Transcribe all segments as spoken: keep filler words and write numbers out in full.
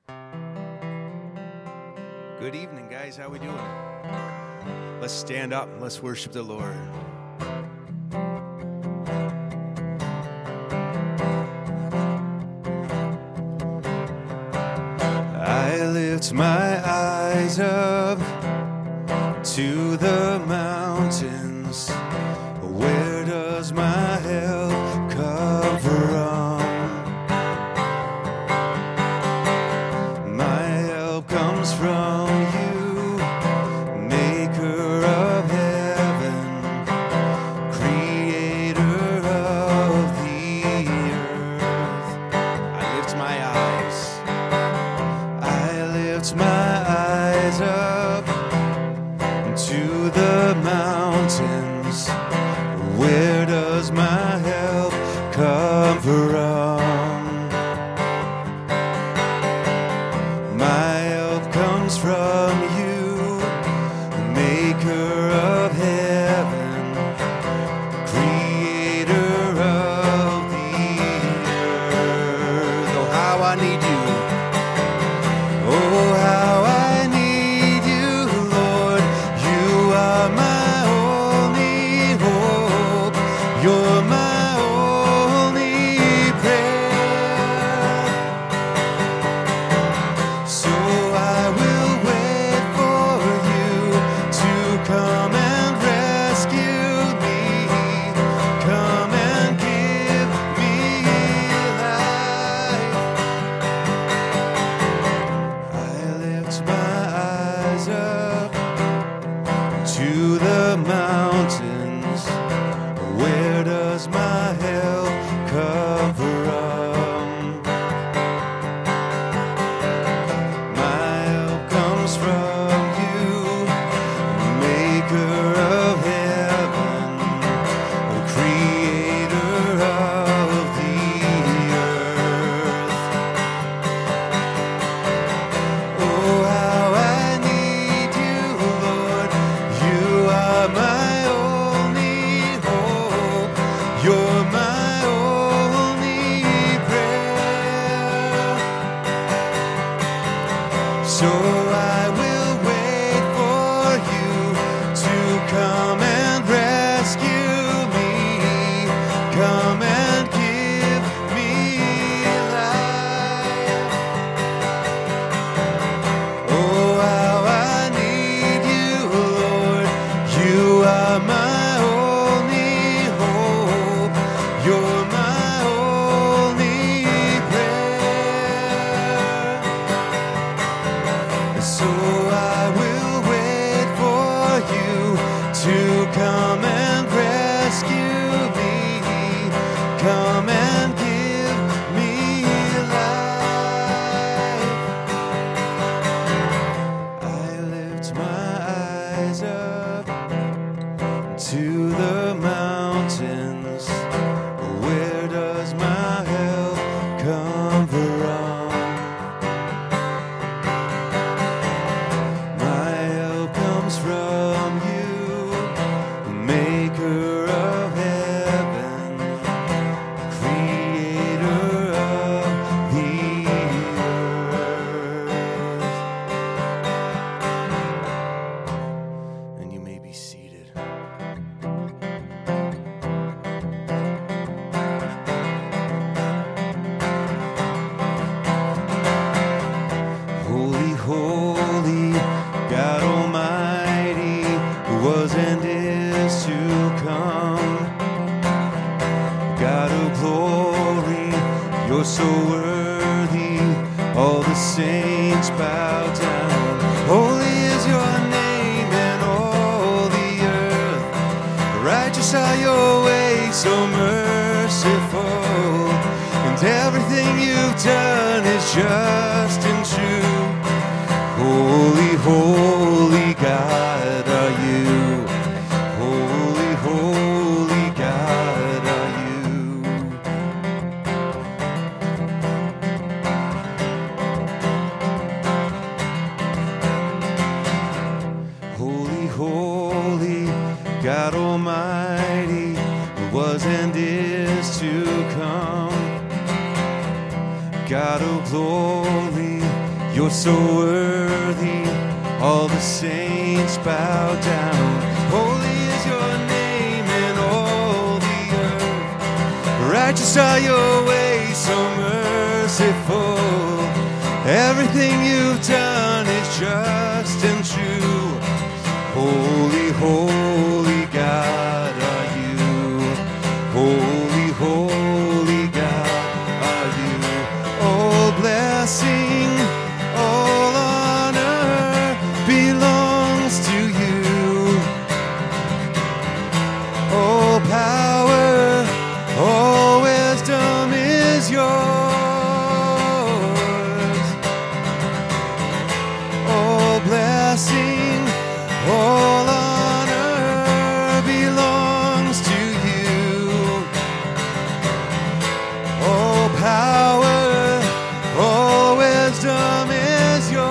Good evening, guys. How we doing? Let's stand up and let's worship the Lord. I lift my eyes up to the mountains. Where does my help come from? My help comes from you, maker of heaven, creator of the earth. I lift my eyes, I lift my eyes up to the mountains. Where does my help come from? My help comes from you, maker of heaven, creator of the earth. Oh, how I need you. Oh, how I need you, Lord. You are my only hope. You're my only prayer. So I will wait for you to come and rescue me. Come and give me life. I lift my eyes up to the mountains. Where does my help come from? My help comes from you, maker of heaven, creator of the earth. Oh, how I need you, Lord. You are my only hope. You're my only prayer. So I will wait for you to come and rescue me. Come and give me life. Oh, how I need you, Lord. You are my only hope. You're my only prayer. So I will wait for you to come and rescue me. Come and give me life. I lift my eyes up to the mountains. Where does my help come from? My help comes from you, maker of heaven, creator of the earth. And you may be seated. Holy, holy, God Almighty, who was and is to come. God of glory, you're so worthy, all the saints bow down. Holy is your name in all the earth. Righteous are your ways, so merciful. And everything you've done is just and true. Holy, holy God are you. Holy, holy God are you. Holy, holy God Almighty, who was and is to come. God of glory, You're so worthy, all the saints bow down. Holy is your name in all the earth. Righteous are your ways, so merciful. Everything you've done is just and true. Holy, holy God are you. Holy, holy God are you. All blessing, all honor belongs to you. All power, all wisdom is yours. All blessing, all honor belongs to you. All power, all wisdom is yours.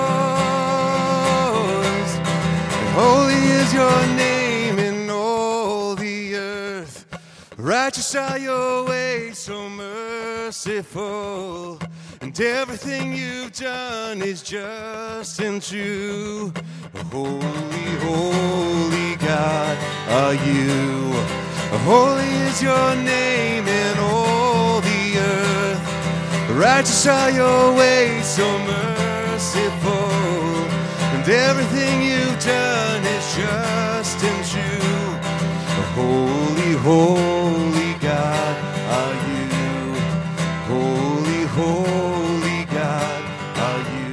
And holy is your name in all the earth. Righteous are your ways, so merciful. And everything you've done is just and true. Holy, holy God are you. Holy is your name in all the earth. Righteous are your ways, so merciful. And everything you've done is just and true. Holy, holy God are you. Holy, holy God are you.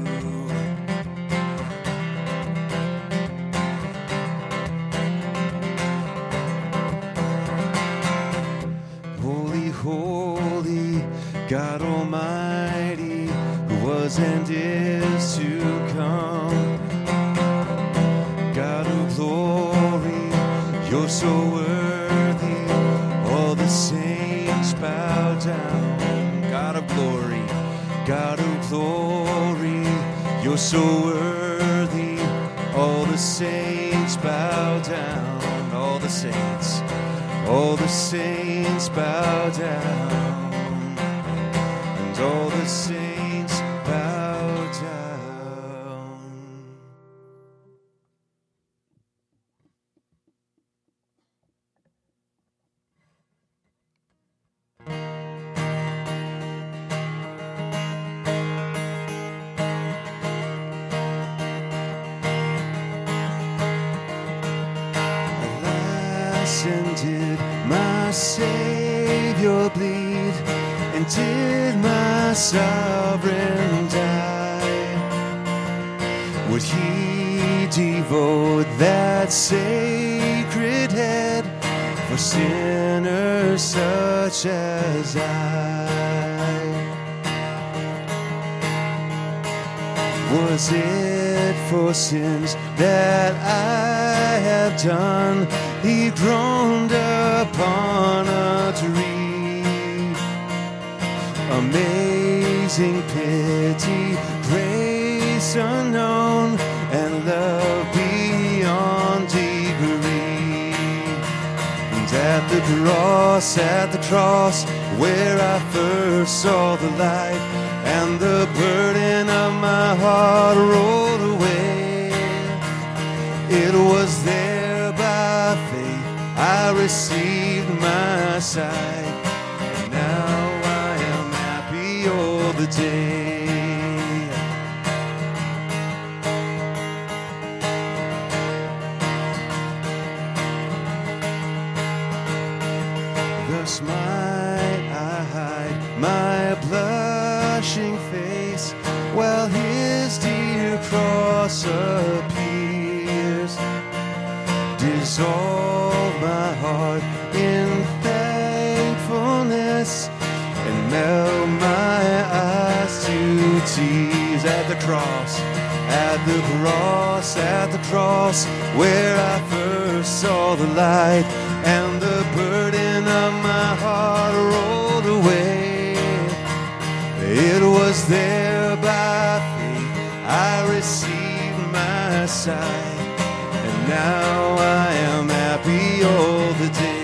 Holy, holy God Almighty, who was and is to come. God of glory, you're so worthy, all the saints bow down. God of glory, God of glory, you're so worthy, all the saints bow down. All the saints, all the saints bow down. And all the saints bow down. And did my Savior bleed, and did my sovereign die? Would he devote that sacred head for sinners such as I? Was it for sins that I have done he groaned upon a tree? Amazing pity, grace unknown, and love beyond degree. And at the cross, at the cross, where I first saw the light, and the burden of my heart rolled away, it was there by faith I received my sight. And now I am happy all the day. Thus might I hide my blushing face while his dear cross appears. Dissolve my heart in thankfulness and melt my eyes to tears. At the cross, at the cross, at the cross, where I first saw the light, and the burden of my heart rolled away. It was there by faith I received my sight, and now I am happy all the day.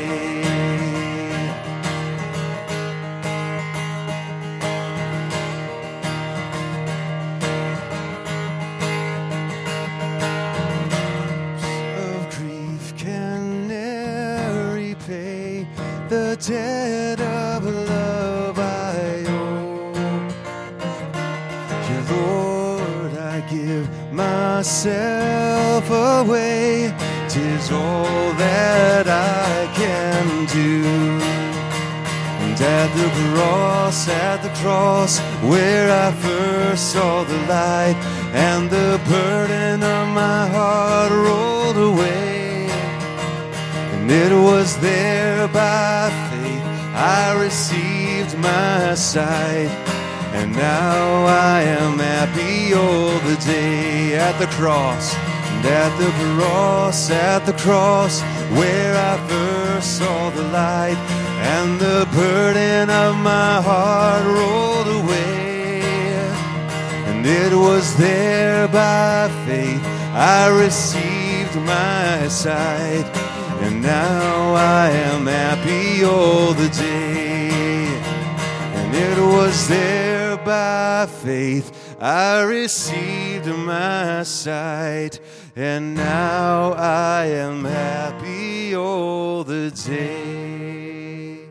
debt of love I owe. Yeah, Lord, I give myself away. 'Tis all that I can do. And at the cross, at the cross, where I first saw the light, and the burden of my heart rolled away. And it was there by faith I received my sight. And now I am happy all the day. At the cross, and at the cross, at the cross, where I first saw the light, and the burden of my heart rolled away. And it was there by faith I received my sight. And now I am happy all the day. And it was there by faith I received my sight. And now I am happy all the day.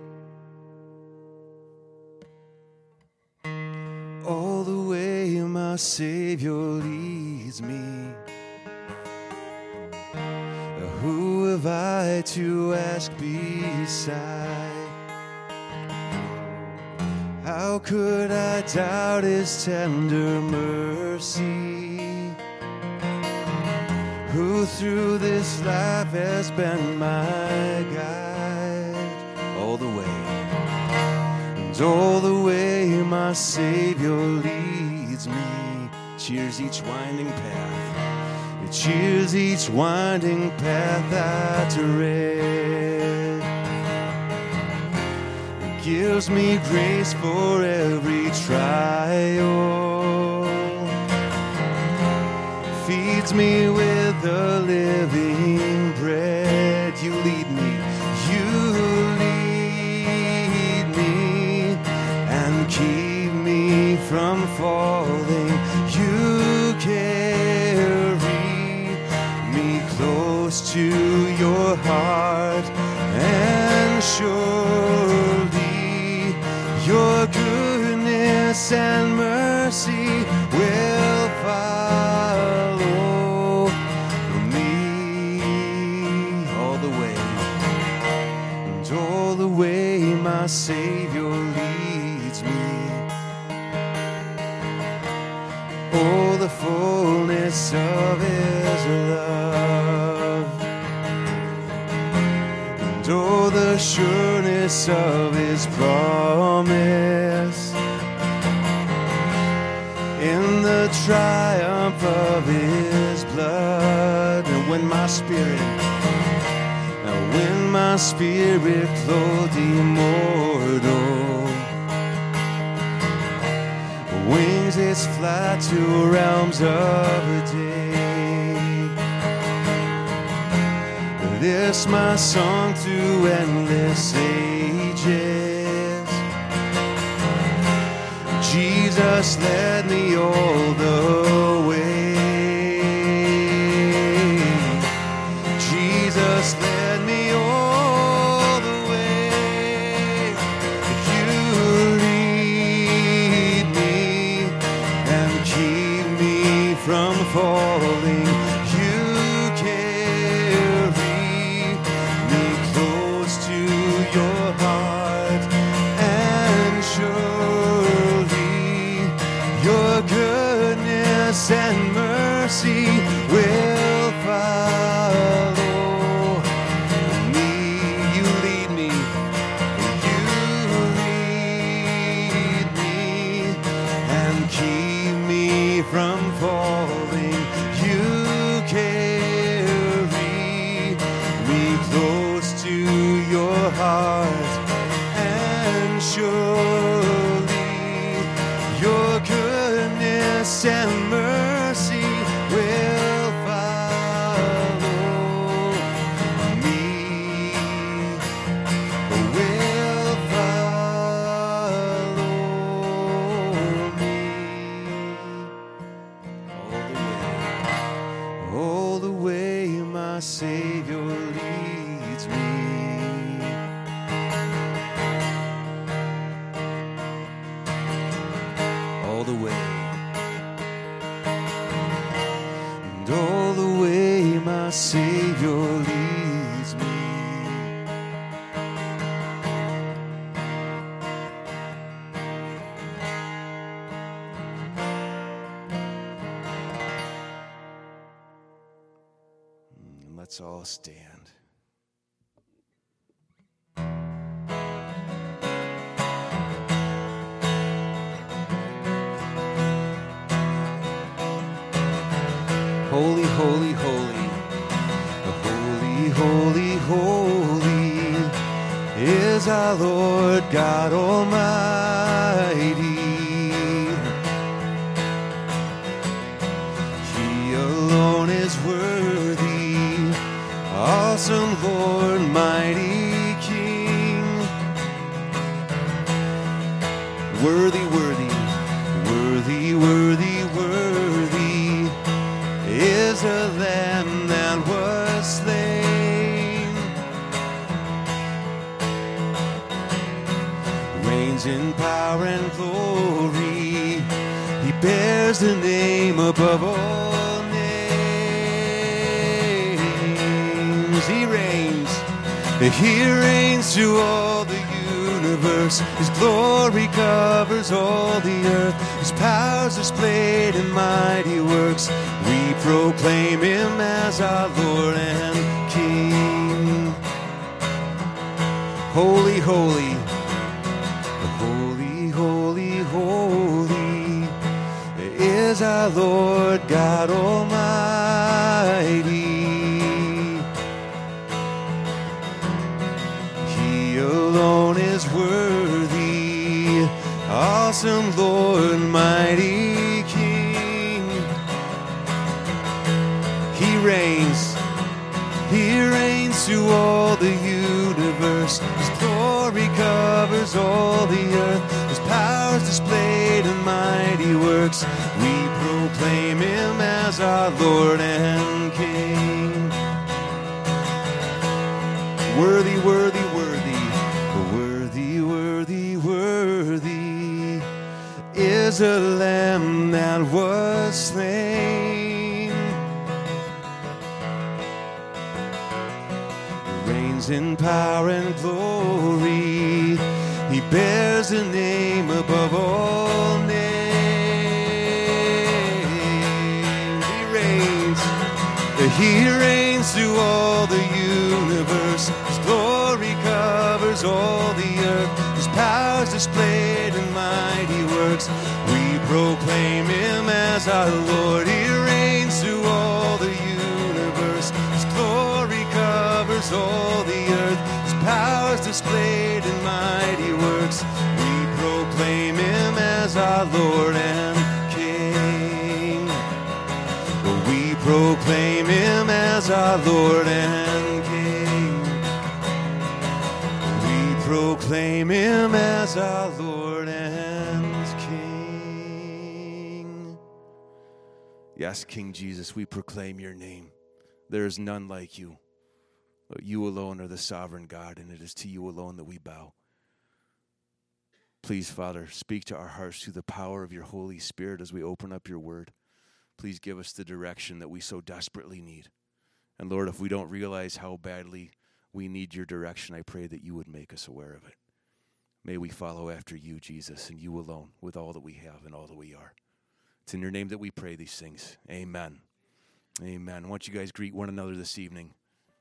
All the way my Savior leads me. Who have I to ask beside? How could I doubt His tender mercy? Who through this life has been my guide? All the way, and all the way my Savior leads me. Cheers each winding path. It cheers each winding path I tread. It gives me grace for every trial. Feeds me with the living bread. You lead me, you lead me, and keep me from falling. You carry me close to your heart, and surely your goodness and mercy will follow me all the way. And all the way my Savior leads me. Oh, the fullness of His love, and oh, the sureness of His promise, in the triumph of His blood. And when my spirit, and when my spirit clothed immortal, wings its flight to realms of a day. This my song through endless ages. Jesus led me all the way. Jesus led me all the way. You lead me and keep me from falling. You carry me close to your heart, and surely your goodness and mercy will follow me. You lead me, you lead me, and keep me from falling. You carry me close to your heart, and surely your goodness and mercy will the way. And all the way my Savior leads me. And let's all stand. Holy, holy, holy, holy, holy, holy is our Lord God Almighty. He alone is worthy, awesome Lord, mighty King. Worthy, worthy, worthy, worthy, worthy is a Lamb that was slain, reigns in power and glory. He bears the name above all names. He reigns, He reigns through all the universe. His glory covers all the earth. His power's displayed in mighty works. We proclaim Him as our Lord and King. Holy, holy, holy, holy, holy is our Lord God Almighty. He alone is worthy, awesome Lord, mighty King. He reigns, He reigns through all the universe. His glory covers all the earth. His power's displayed in mighty works. We proclaim Him as our Lord and King. Worthy, worthy, worthy, worthy, worthy, worthy is a Lamb that was slain, reigns in power and glory. He bears the name above all names. He reigns, He reigns through all the universe. His glory covers all the earth. His power's displayed in mighty works. We proclaim Him as our Lord. He reigns through all the universe. His glory covers all the earth. His power's displayed in mighty works. We proclaim Him as our Lord and King. We proclaim Him as our Lord and King. We proclaim Him as our Lord and King. Yes, King Jesus, we proclaim Your name. There is none like You. You alone are the sovereign God, and it is to You alone that we bow. Please, Father, speak to our hearts through the power of Your Holy Spirit as we open up Your word. Please give us the direction that we so desperately need. And Lord, if we don't realize how badly we need Your direction, I pray that You would make us aware of it. May we follow after You, Jesus, and You alone with all that we have and all that we are. It's in Your name that we pray these things. Amen. Amen. I want you guys greet one another this evening.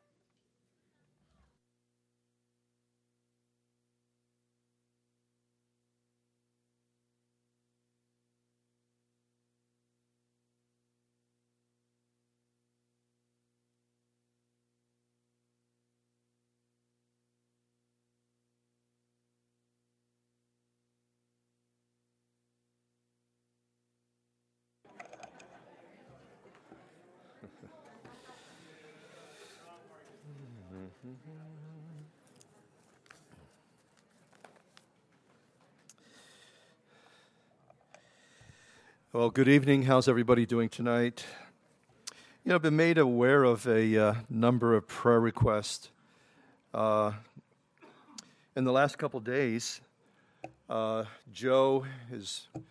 Well, good evening. How's everybody doing tonight? You know, I've been made aware of a uh, number of prayer requests. Uh, in the last couple days, uh, Joe, his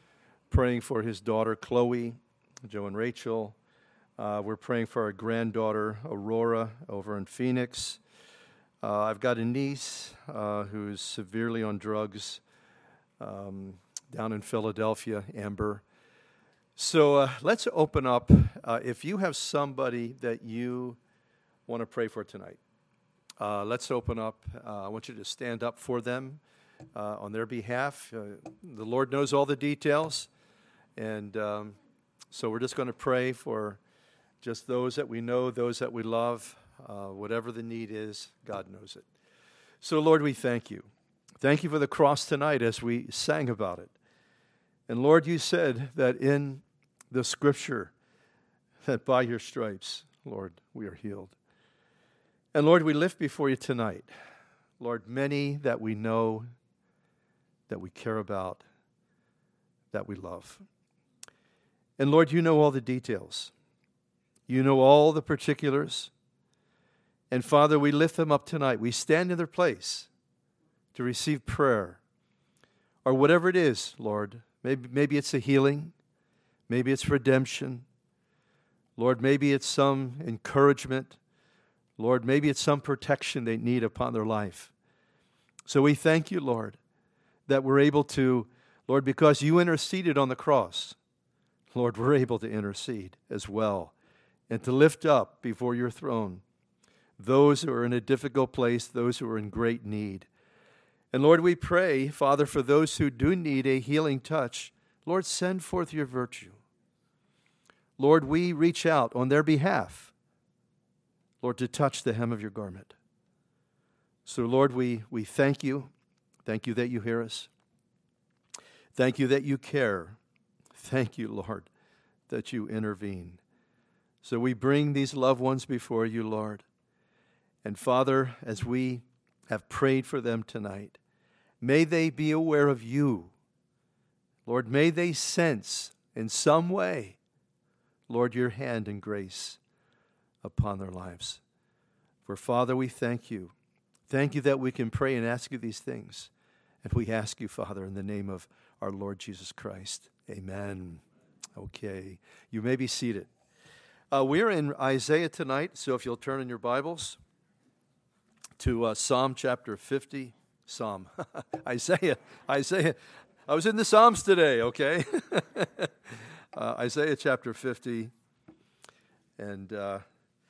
praying for his daughter, Chloe, Joe and Rachel. Uh, we're praying for our granddaughter, Aurora, over in Phoenix. Uh, I've got a niece uh, who's severely on drugs um, down in Philadelphia, Amber. So uh, let's open up. Uh, if you have somebody that you want to pray for tonight, uh, let's open up. Uh, I want you to stand up for them uh, on their behalf. Uh, the Lord knows all the details. And um, so we're just going to pray for just those that we know, those that we love. Uh, whatever the need is, God knows it. So, Lord, we thank you. Thank you for the cross tonight as we sang about it. And, Lord, you said that in the Scripture that by your stripes, Lord, we are healed. And, Lord, we lift before you tonight, Lord, many that we know, that we care about, that we love. And, Lord, you know all the details. You know all the particulars. And, Father, we lift them up tonight. We stand in their place to receive prayer or whatever it is, Lord. Maybe, maybe it's a healing. Maybe it's redemption. Lord, maybe it's some encouragement. Lord, maybe it's some protection they need upon their life. So we thank you, Lord, that we're able to, Lord, because you interceded on the cross, Lord, we're able to intercede as well and to lift up before your throne those who are in a difficult place, those who are in great need. And Lord, we pray, Father, for those who do need a healing touch, Lord, send forth your virtue. Lord, we reach out on their behalf, Lord, to touch the hem of your garment. So, Lord, we, we thank you. Thank you that you hear us. Thank you that you care. Thank you, Lord, that you intervene. So we bring these loved ones before you, Lord. And Father, as we have prayed for them tonight, may they be aware of you. Lord, may they sense in some way, Lord, your hand and grace upon their lives. For Father, we thank you. Thank you that we can pray and ask you these things. And we ask you, Father, in the name of our Lord Jesus Christ. Amen. Okay. You may be seated. Uh, we're in Isaiah tonight, so if you'll turn in your Bibles to uh, Psalm chapter fifty. Psalm. Isaiah. Isaiah. I was in the Psalms today, okay? uh, Isaiah chapter fifty. And, uh,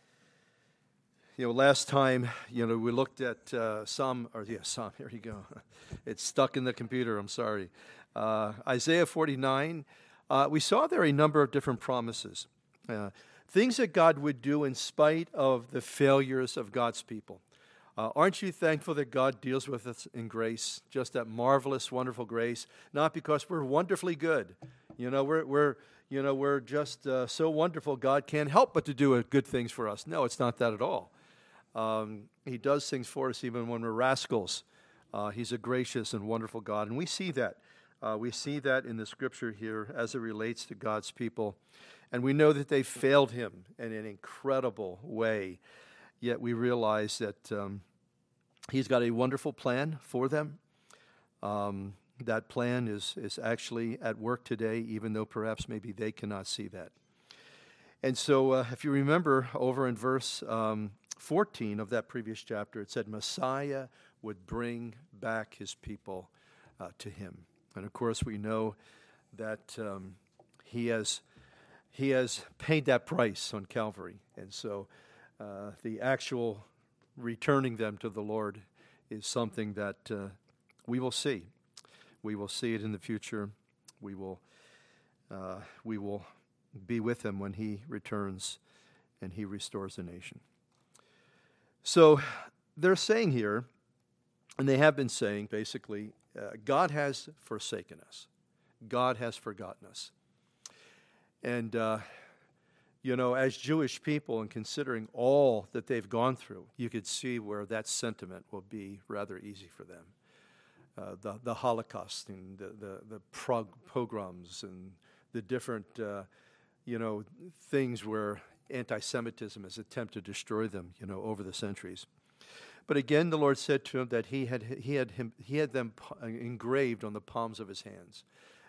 you know, last time, you know, we looked at uh, Psalm, or yeah, Psalm, here you go. It's stuck in the computer, I'm sorry. Uh, Isaiah forty-nine. Uh, we saw there a number of different promises. Uh, things that God would do in spite of the failures of God's people. Uh, aren't you thankful that God deals with us in grace, just that marvelous, wonderful grace? Not because we're wonderfully good. You know, we're we're you know we're just uh, so wonderful. God can't help but to do good things for us. No, it's not that at all. Um, he does things for us even when we're rascals. Uh, he's a gracious and wonderful God, and we see that. Uh, we see that in the Scripture here as it relates to God's people, and we know that they failed Him in an incredible way. Yet we realize that um, He's got a wonderful plan for them. Um, that plan is, is actually at work today, even though perhaps maybe they cannot see that. And so uh, if you remember over in verse um, fourteen of that previous chapter, it said Messiah would bring back his people uh, to him. And of course we know that um, he has he has paid that price on Calvary. And so uh, the actual returning them to the Lord is something that uh, we will see. We will see it in the future. We will uh, we will be with him when he returns and he restores the nation. So they're saying here, and they have been saying basically, uh, God has forsaken us. God has forgotten us. And uh, you know, as Jewish people, and considering all that they've gone through, you could see where that sentiment will be rather easy for them. Uh, the the Holocaust and the the, the prog- pogroms and the different uh, you know things where anti-Semitism has attempted to destroy them, you know, over the centuries. But again, the Lord said to him that He had He had him He had them engraved on the palms of His hands.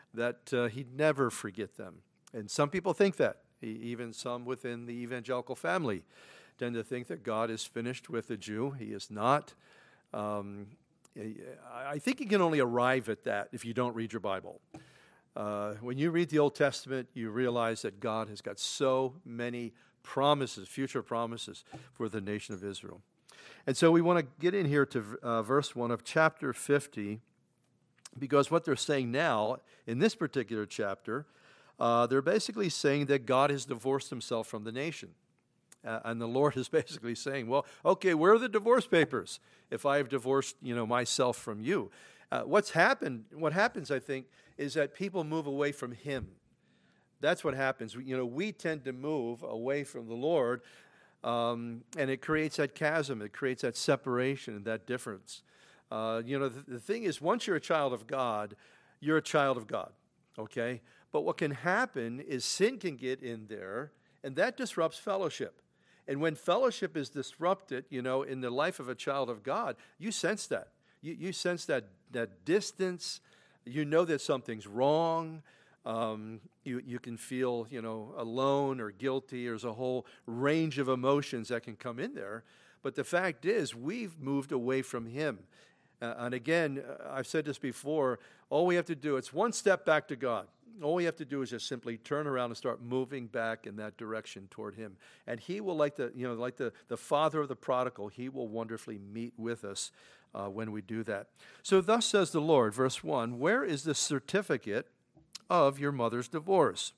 that uh, he'd never forget them. And some people think that, e- even some within the evangelical family tend to think that God is finished with the Jew. He is not. Um, I think you can only arrive at that if you don't read your Bible. Uh, when you read the Old Testament, you realize that God has got so many promises, future promises for the nation of Israel. And so we want to get in here to uh, verse one of chapter fifty, because what they're saying now in this particular chapter, uh, they're basically saying that God has divorced himself from the nation. Uh, and the Lord is basically saying, well, okay, where are the divorce papers if I have divorced, you know, myself from you? Uh, what's happened, what happens, I think, is that people move away from him. That's what happens. You know, we tend to move away from the Lord, um, and it creates that chasm. It creates that separation and that difference. Uh, you know, the, the thing is, once you're a child of God, you're a child of God, okay? But what can happen is sin can get in there, and that disrupts fellowship. And when fellowship is disrupted, you know, in the life of a child of God, you sense that. You, you sense that, that distance. You know that something's wrong. Um, you, you can feel, you know, alone or guilty. There's a whole range of emotions that can come in there. But the fact is, we've moved away from him. Uh, and again, uh, I've said this before, all we have to do, it's one step back to God. All we have to do is just simply turn around and start moving back in that direction toward him. And he will, like the, you know, like the, the father of the prodigal, he will wonderfully meet with us uh, when we do that. So thus says the Lord, verse one, where is the certificate of your mother's divorce?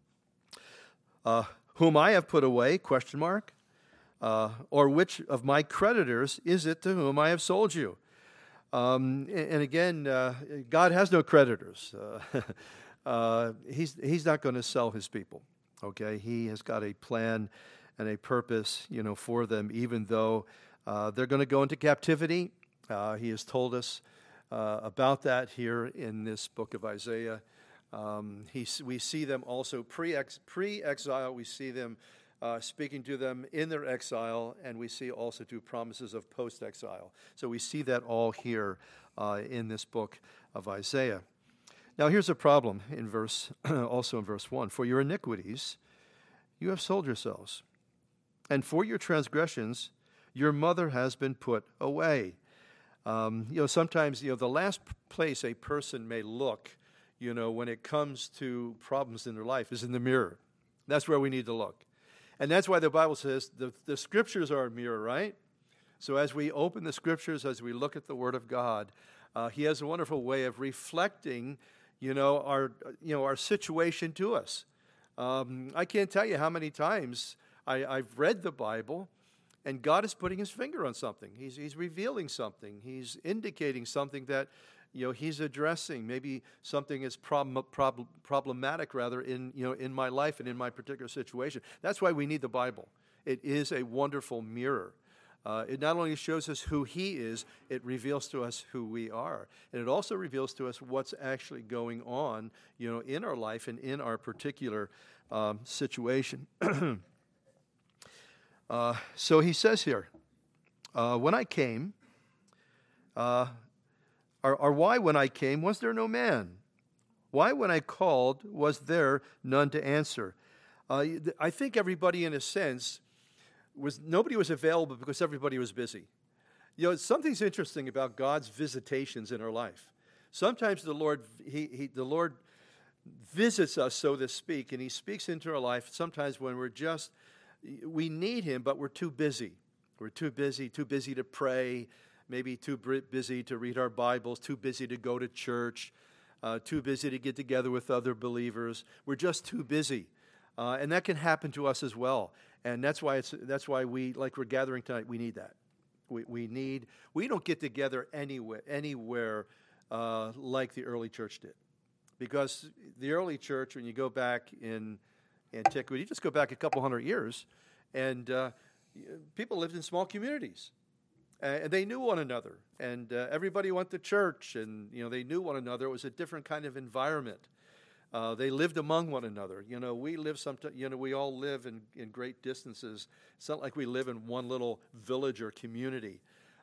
Uh, whom I have put away, question mark, uh, or which of my creditors is it to whom I have sold you? Um, and, and again, uh, God has no creditors. Uh, Uh, he's he's not going to sell his people, okay? He has got a plan and a purpose, you know, for them, even though uh, they're going to go into captivity. Uh, he has told us uh, about that here in this book of Isaiah. Um, he, we see them also pre-ex, pre-exile. We see them uh, speaking to them in their exile, and we see also two promises of post-exile. So we see that all here uh, in this book of Isaiah. Now, here's a problem in verse, also in verse one. For your iniquities, you have sold yourselves, and for your transgressions, your mother has been put away. Um, you know, sometimes, you know, the last place a person may look, you know, when it comes to problems in their life is in the mirror. That's where we need to look. And that's why the Bible says the, the Scriptures are a mirror, right? So as we open the Scriptures, as we look at the Word of God, uh, he has a wonderful way of reflecting you know, our you know our situation to us. Um, I can't tell you how many times I, I've read the Bible, and God is putting his finger on something. He's he's revealing something. He's indicating something that, you know, he's addressing. Maybe something is problem, problem, problematic, rather, in you know in my life and in my particular situation. That's why we need the Bible. It is a wonderful mirror. Uh, it not only shows us who he is, it reveals to us who we are. And it also reveals to us what's actually going on, you know, in our life and in our particular um, situation. uh, so he says here, uh, when I came, uh, or, or why when I came was there no man? Why when I called was there none to answer? Uh, I think everybody, in a sense, was nobody was available because everybody was busy. You know, something's interesting about God's visitations in our life. Sometimes the Lord, he, he, the Lord visits us, so to speak, and he speaks into our life sometimes when we're just, we need him, but we're too busy. We're too busy, too busy to pray, maybe too busy to read our Bibles, too busy to go to church, uh, too busy to get together with other believers. We're just too busy. Uh, and that can happen to us as well. And that's why it's that's why we, like we're gathering tonight, we need that. We we need we don't get together anywhere anywhere uh, like the early church did, because the early church, when you go back in antiquity, you just go back a couple hundred years, and uh, people lived in small communities, and they knew one another, and uh, everybody went to church, and you know they knew one another. It was a different kind of environment. Uh, they lived among one another. You know, we live sometimes, you know, we all live in, in great distances. It's not like we live in one little village or community.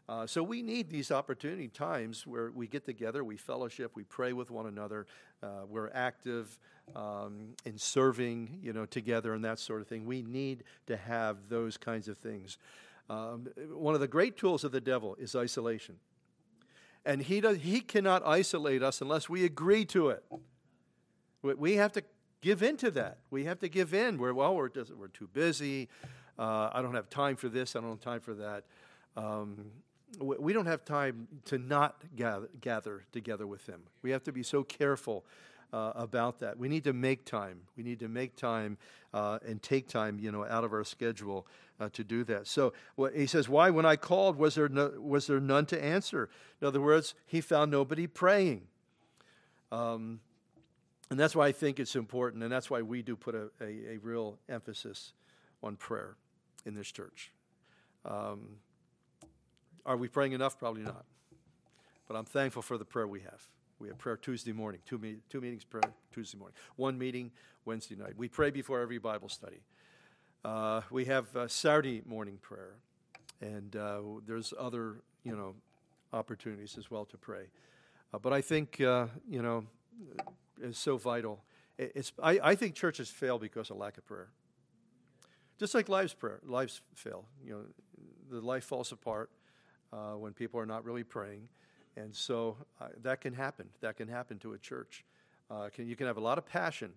Uh, so we need these opportunity times where we get together, we fellowship, we pray with one another, uh, we're active um, in serving, you know, together and that sort of thing. We need to have those kinds of things. Um, one of the great tools of the devil is isolation. And he does, he cannot isolate us unless we agree to it. We have to give in to that. We have to give in. We're, well, we're, just, we're too busy. Uh, I don't have time for this. I don't have time for that. Um, we don't have time to not gather, gather together with him. We have to be so careful uh, about that. We need to make time. We need to make time uh, and take time, you know, out of our schedule uh, to do that. So well, he says, why, when I called, was there no, was there none to answer? In other words, he found nobody praying. Um, and that's why I think it's important, and that's why we do put a, a, a real emphasis on prayer in this church. Um, Are we praying enough? Probably not. But I'm thankful for the prayer we have. We have prayer Tuesday morning, two, me- two meetings prayer Tuesday morning, one meeting Wednesday night. We pray before every Bible study. Uh, we have uh, Saturday morning prayer, and uh, there's other, you know, opportunities as well to pray. Uh, but I think, uh, you know, it's so vital. It, it's I, I think churches fail because of lack of prayer. Just like lives prayer, lives fail. You know, the life falls apart uh, when people are not really praying, and so uh, that can happen. That can happen to a church. Uh, can, you can have a lot of passion,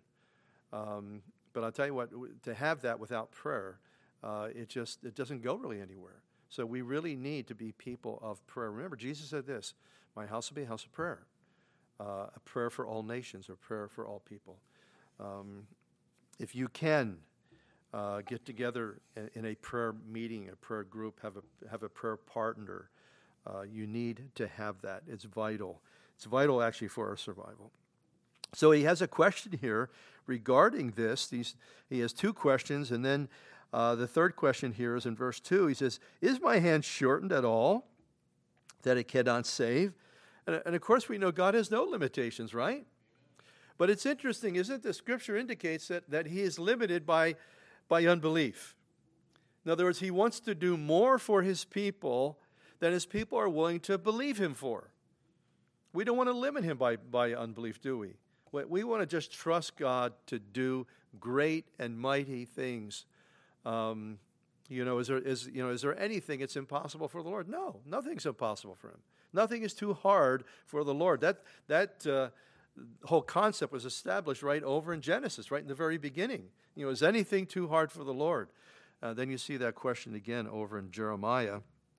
um, but I'll tell you what: to have that without prayer, uh, it just it doesn't go really anywhere. So we really need to be people of prayer. Remember, Jesus said this: "My house will be a house of prayer, uh, a prayer for all nations, or prayer for all people." Um, if you can. Uh, get together in, in a prayer meeting, a prayer group, have a have a prayer partner. Uh, you need to have that. It's vital. It's vital actually for our survival. So he has a question here regarding this. These, he has two questions, and then uh, the third question here is in verse two. He says, "Is my hand shortened at all, that it cannot save?" And, and of course we know God has no limitations, right? But it's interesting, isn't it? The Scripture indicates that, that he is limited by by unbelief. In other words, he wants to do more for his people than his people are willing to believe him for. We don't want to limit him by, by unbelief, do we? We want to just trust God to do great and mighty things. Um, you know, is there, is, you know, is there anything that's impossible for the Lord? No, nothing's impossible for him. Nothing is too hard for the Lord. That, that uh, whole concept was established right over in Genesis, right in the very beginning. You know, is anything too hard for the Lord? Uh, then you see that question again over in Jeremiah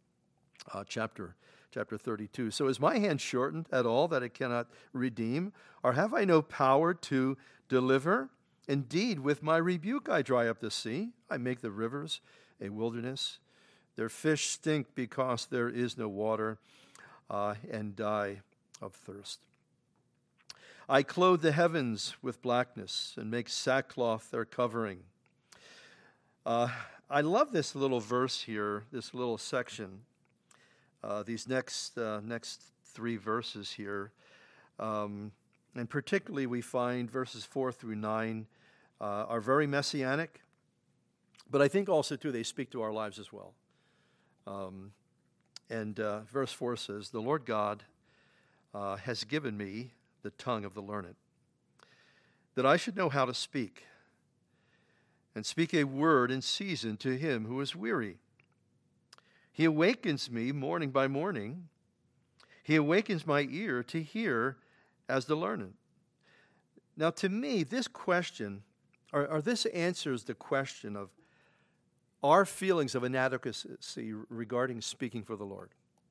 uh, chapter chapter thirty-two. So is my hand shortened at all that it cannot redeem? Or have I no power to deliver? Indeed, with my rebuke I dry up the sea. I make the rivers a wilderness. Their fish stink because there is no water, uh, and die of thirst. I clothe the heavens with blackness and make sackcloth their covering. Uh, I love this little verse here, this little section. Uh, these next uh, next three verses here. Um, and particularly we find verses four through nine uh, are very messianic. But I think also, too, they speak to our lives as well. Um, and uh, verse four says, "The Lord God uh, has given me the tongue of the learned, that I should know how to speak, and speak a word in season to him who is weary. He awakens me morning by morning. He awakens my ear to hear as the learned." Now, to me, this question, or, or this answers the question of our feelings of inadequacy regarding speaking for the Lord.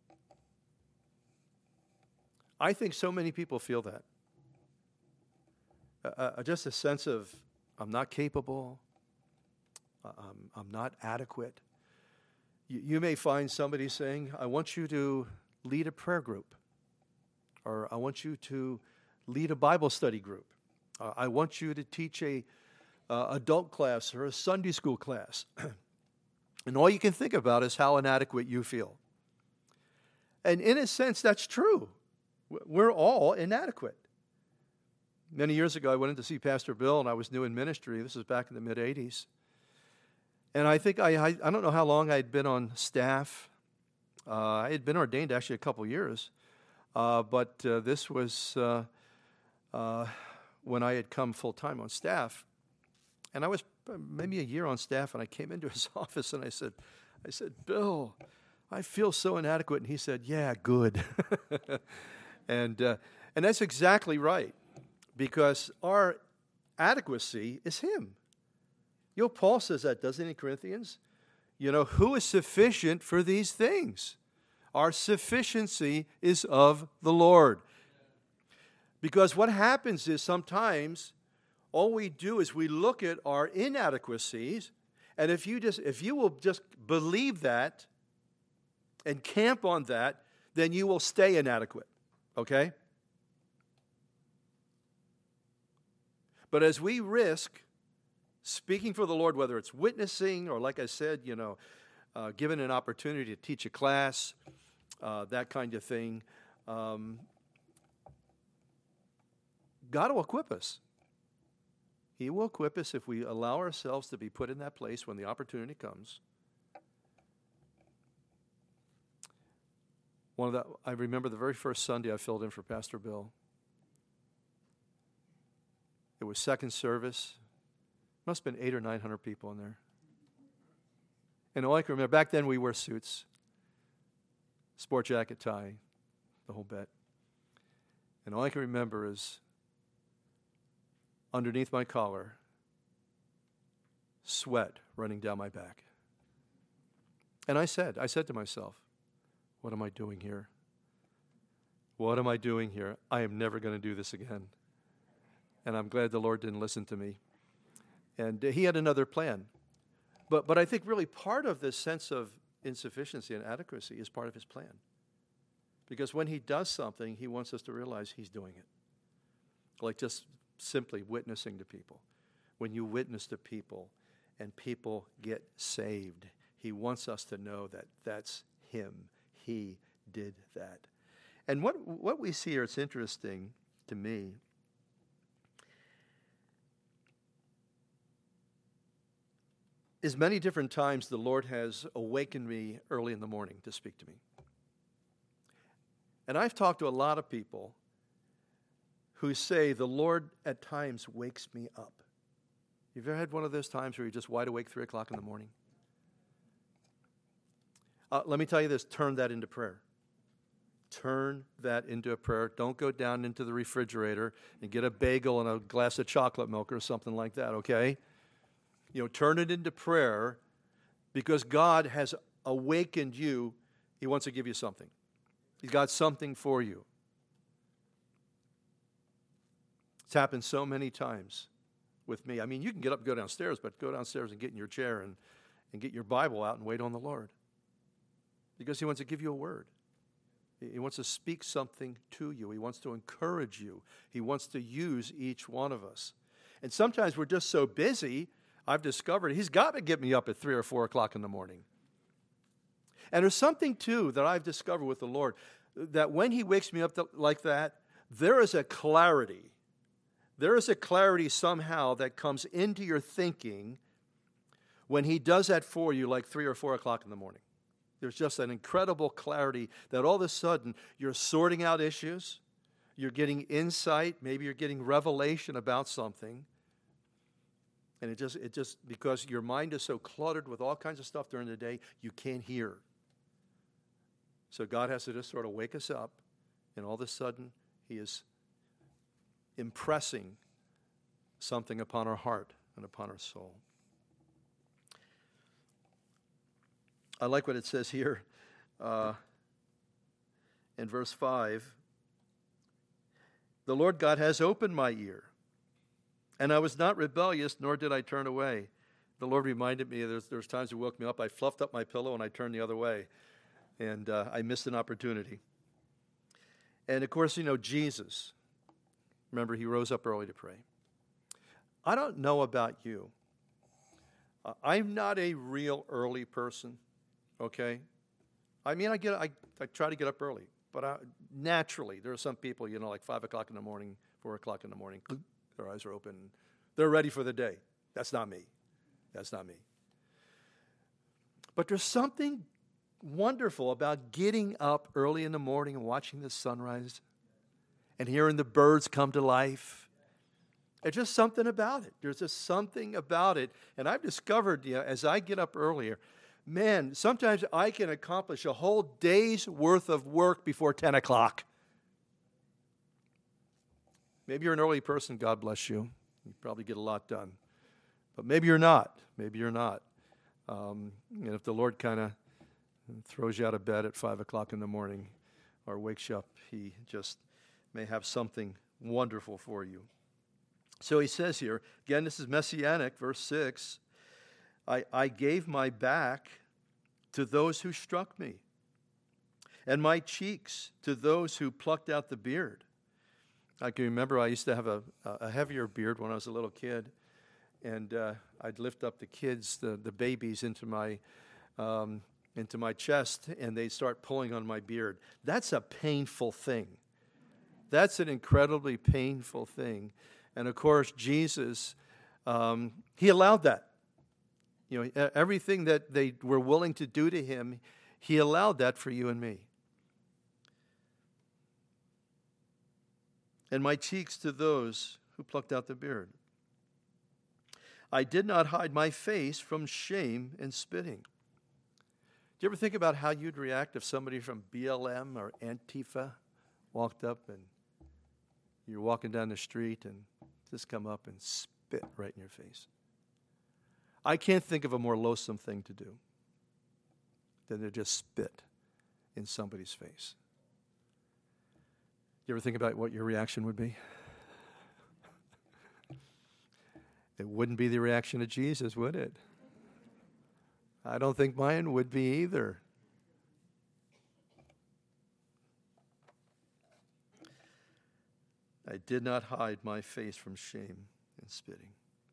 I think so many people feel that. Uh, uh, just a sense of, I'm not capable, uh, I'm, I'm not adequate. You, you may find somebody saying, I want you to lead a prayer group, or I want you to lead a Bible study group. Uh, I want you to teach a uh, adult class or a Sunday school class. And all you can think about is how inadequate you feel. And in a sense, that's true. We're all inadequate. Many years ago, I went in to see Pastor Bill, and I was new in ministry. This was back in the mid-eighties. And I think, I, I I don't know how long I'd been on staff, Uh, I had been ordained actually a couple years, uh, but uh, this was uh, uh, when I had come full-time on staff. And I was maybe a year on staff, and I came into his office, and I said, I said, Bill, I feel so inadequate. And he said, yeah, good. and uh, and that's exactly right, because our adequacy is him. You know, Paul says that, doesn't he, in Corinthians? You know, who is sufficient for these things? Our sufficiency is of the Lord. Because what happens is sometimes all we do is we look at our inadequacies, and if you just if you will just believe that and camp on that, then you will stay inadequate. Okay? But as we risk speaking for the Lord, whether it's witnessing or, like I said, you know, uh, given an opportunity to teach a class, uh, that kind of thing, um, God will equip us. He will equip us if we allow ourselves to be put in that place when the opportunity comes. One of the, I remember the very first Sunday I filled in for Pastor Bill. It was second service. Must have been eight or nine hundred people in there. And all I can remember, back then we wore suits, sport jacket, tie, the whole bit. And all I can remember is underneath my collar, sweat running down my back. And I said, I said to myself, what am I doing here? What am I doing here? I am never going to do this again. And I'm glad the Lord didn't listen to me. And he had another plan. But but I think really part of this sense of insufficiency and adequacy is part of his plan. Because when he does something, he wants us to realize he's doing it. Like just simply witnessing to people. When you witness to people and people get saved, he wants us to know that that's him. He did that. And what what we see here, it's interesting to me, is many different times the Lord has awakened me early in the morning to speak to me. And I've talked to a lot of people who say the Lord at times wakes me up. You've ever had one of those times where you're just wide awake three o'clock in the morning? Uh, let me tell you this, turn that into prayer. Turn that into a prayer. Don't go down into the refrigerator and get a bagel and a glass of chocolate milk or something like that, okay? You know, turn it into prayer because God has awakened you. He wants to give you something. He's got something for you. It's happened so many times with me. I mean, you can get up and go downstairs, but go downstairs and get in your chair and, and get your Bible out and wait on the Lord. Because he wants to give you a word. He wants to speak something to you. He wants to encourage you. He wants to use each one of us. And sometimes we're just so busy, I've discovered he's got to get me up at three or four o'clock in the morning. And there's something, too, that I've discovered with the Lord, that when he wakes me up th- like that, there is a clarity. There is a clarity somehow that comes into your thinking when he does that for you like three or four o'clock in the morning. There's just an incredible clarity that all of a sudden you're sorting out issues, you're getting insight, maybe you're getting revelation about something. And it just, it just, because your mind is so cluttered with all kinds of stuff during the day, you can't hear. So God has to just sort of wake us up, and all of a sudden, he is impressing something upon our heart and upon our soul. I like what it says here uh, in verse five. The Lord God has opened my ear, and I was not rebellious, nor did I turn away. The Lord reminded me, there's, there's times he woke me up, I fluffed up my pillow and I turned the other way. And uh, I missed an opportunity. And of course, you know, Jesus, remember, he rose up early to pray. I don't know about you. Uh, I'm not a real early person, okay? I mean, I get, I, I try to get up early. But I, naturally, there are some people, you know, like five o'clock in the morning, four o'clock in the morning, their eyes are open. They're ready for the day. That's not me. That's not me. But there's something wonderful about getting up early in the morning and watching the sunrise and hearing the birds come to life? There's just something about it. There's just something about it. And I've discovered, you know, as I get up earlier, man, sometimes I can accomplish a whole day's worth of work before ten o'clock. Maybe you're an early person, God bless you. You probably get a lot done. But maybe you're not. Maybe you're not. Um, and if the Lord kind of throws you out of bed at five o'clock in the morning or wakes you up, he just may have something wonderful for you. So he says here, again, this is Messianic, verse six, I, I gave my back to those who struck me, and my cheeks to those who plucked out the beard. I can remember I used to have a, a heavier beard when I was a little kid, and uh, I'd lift up the kids, the, the babies, into my um, into my chest, and they'd start pulling on my beard. That's a painful thing. That's an incredibly painful thing. And of course, Jesus, um, he allowed that. You know, everything that they were willing to do to him, he allowed that for you and me. And my cheeks to those who plucked out the beard. I did not hide my face from shame and spitting. Do you ever think about how you'd react if somebody from B L M or Antifa walked up and you're walking down the street and just come up and spit right in your face? I can't think of a more loathsome thing to do than to just spit in somebody's face. You ever think about what your reaction would be? It wouldn't be the reaction of Jesus, would it? I don't think mine would be either. I did not hide my face from shame and spitting.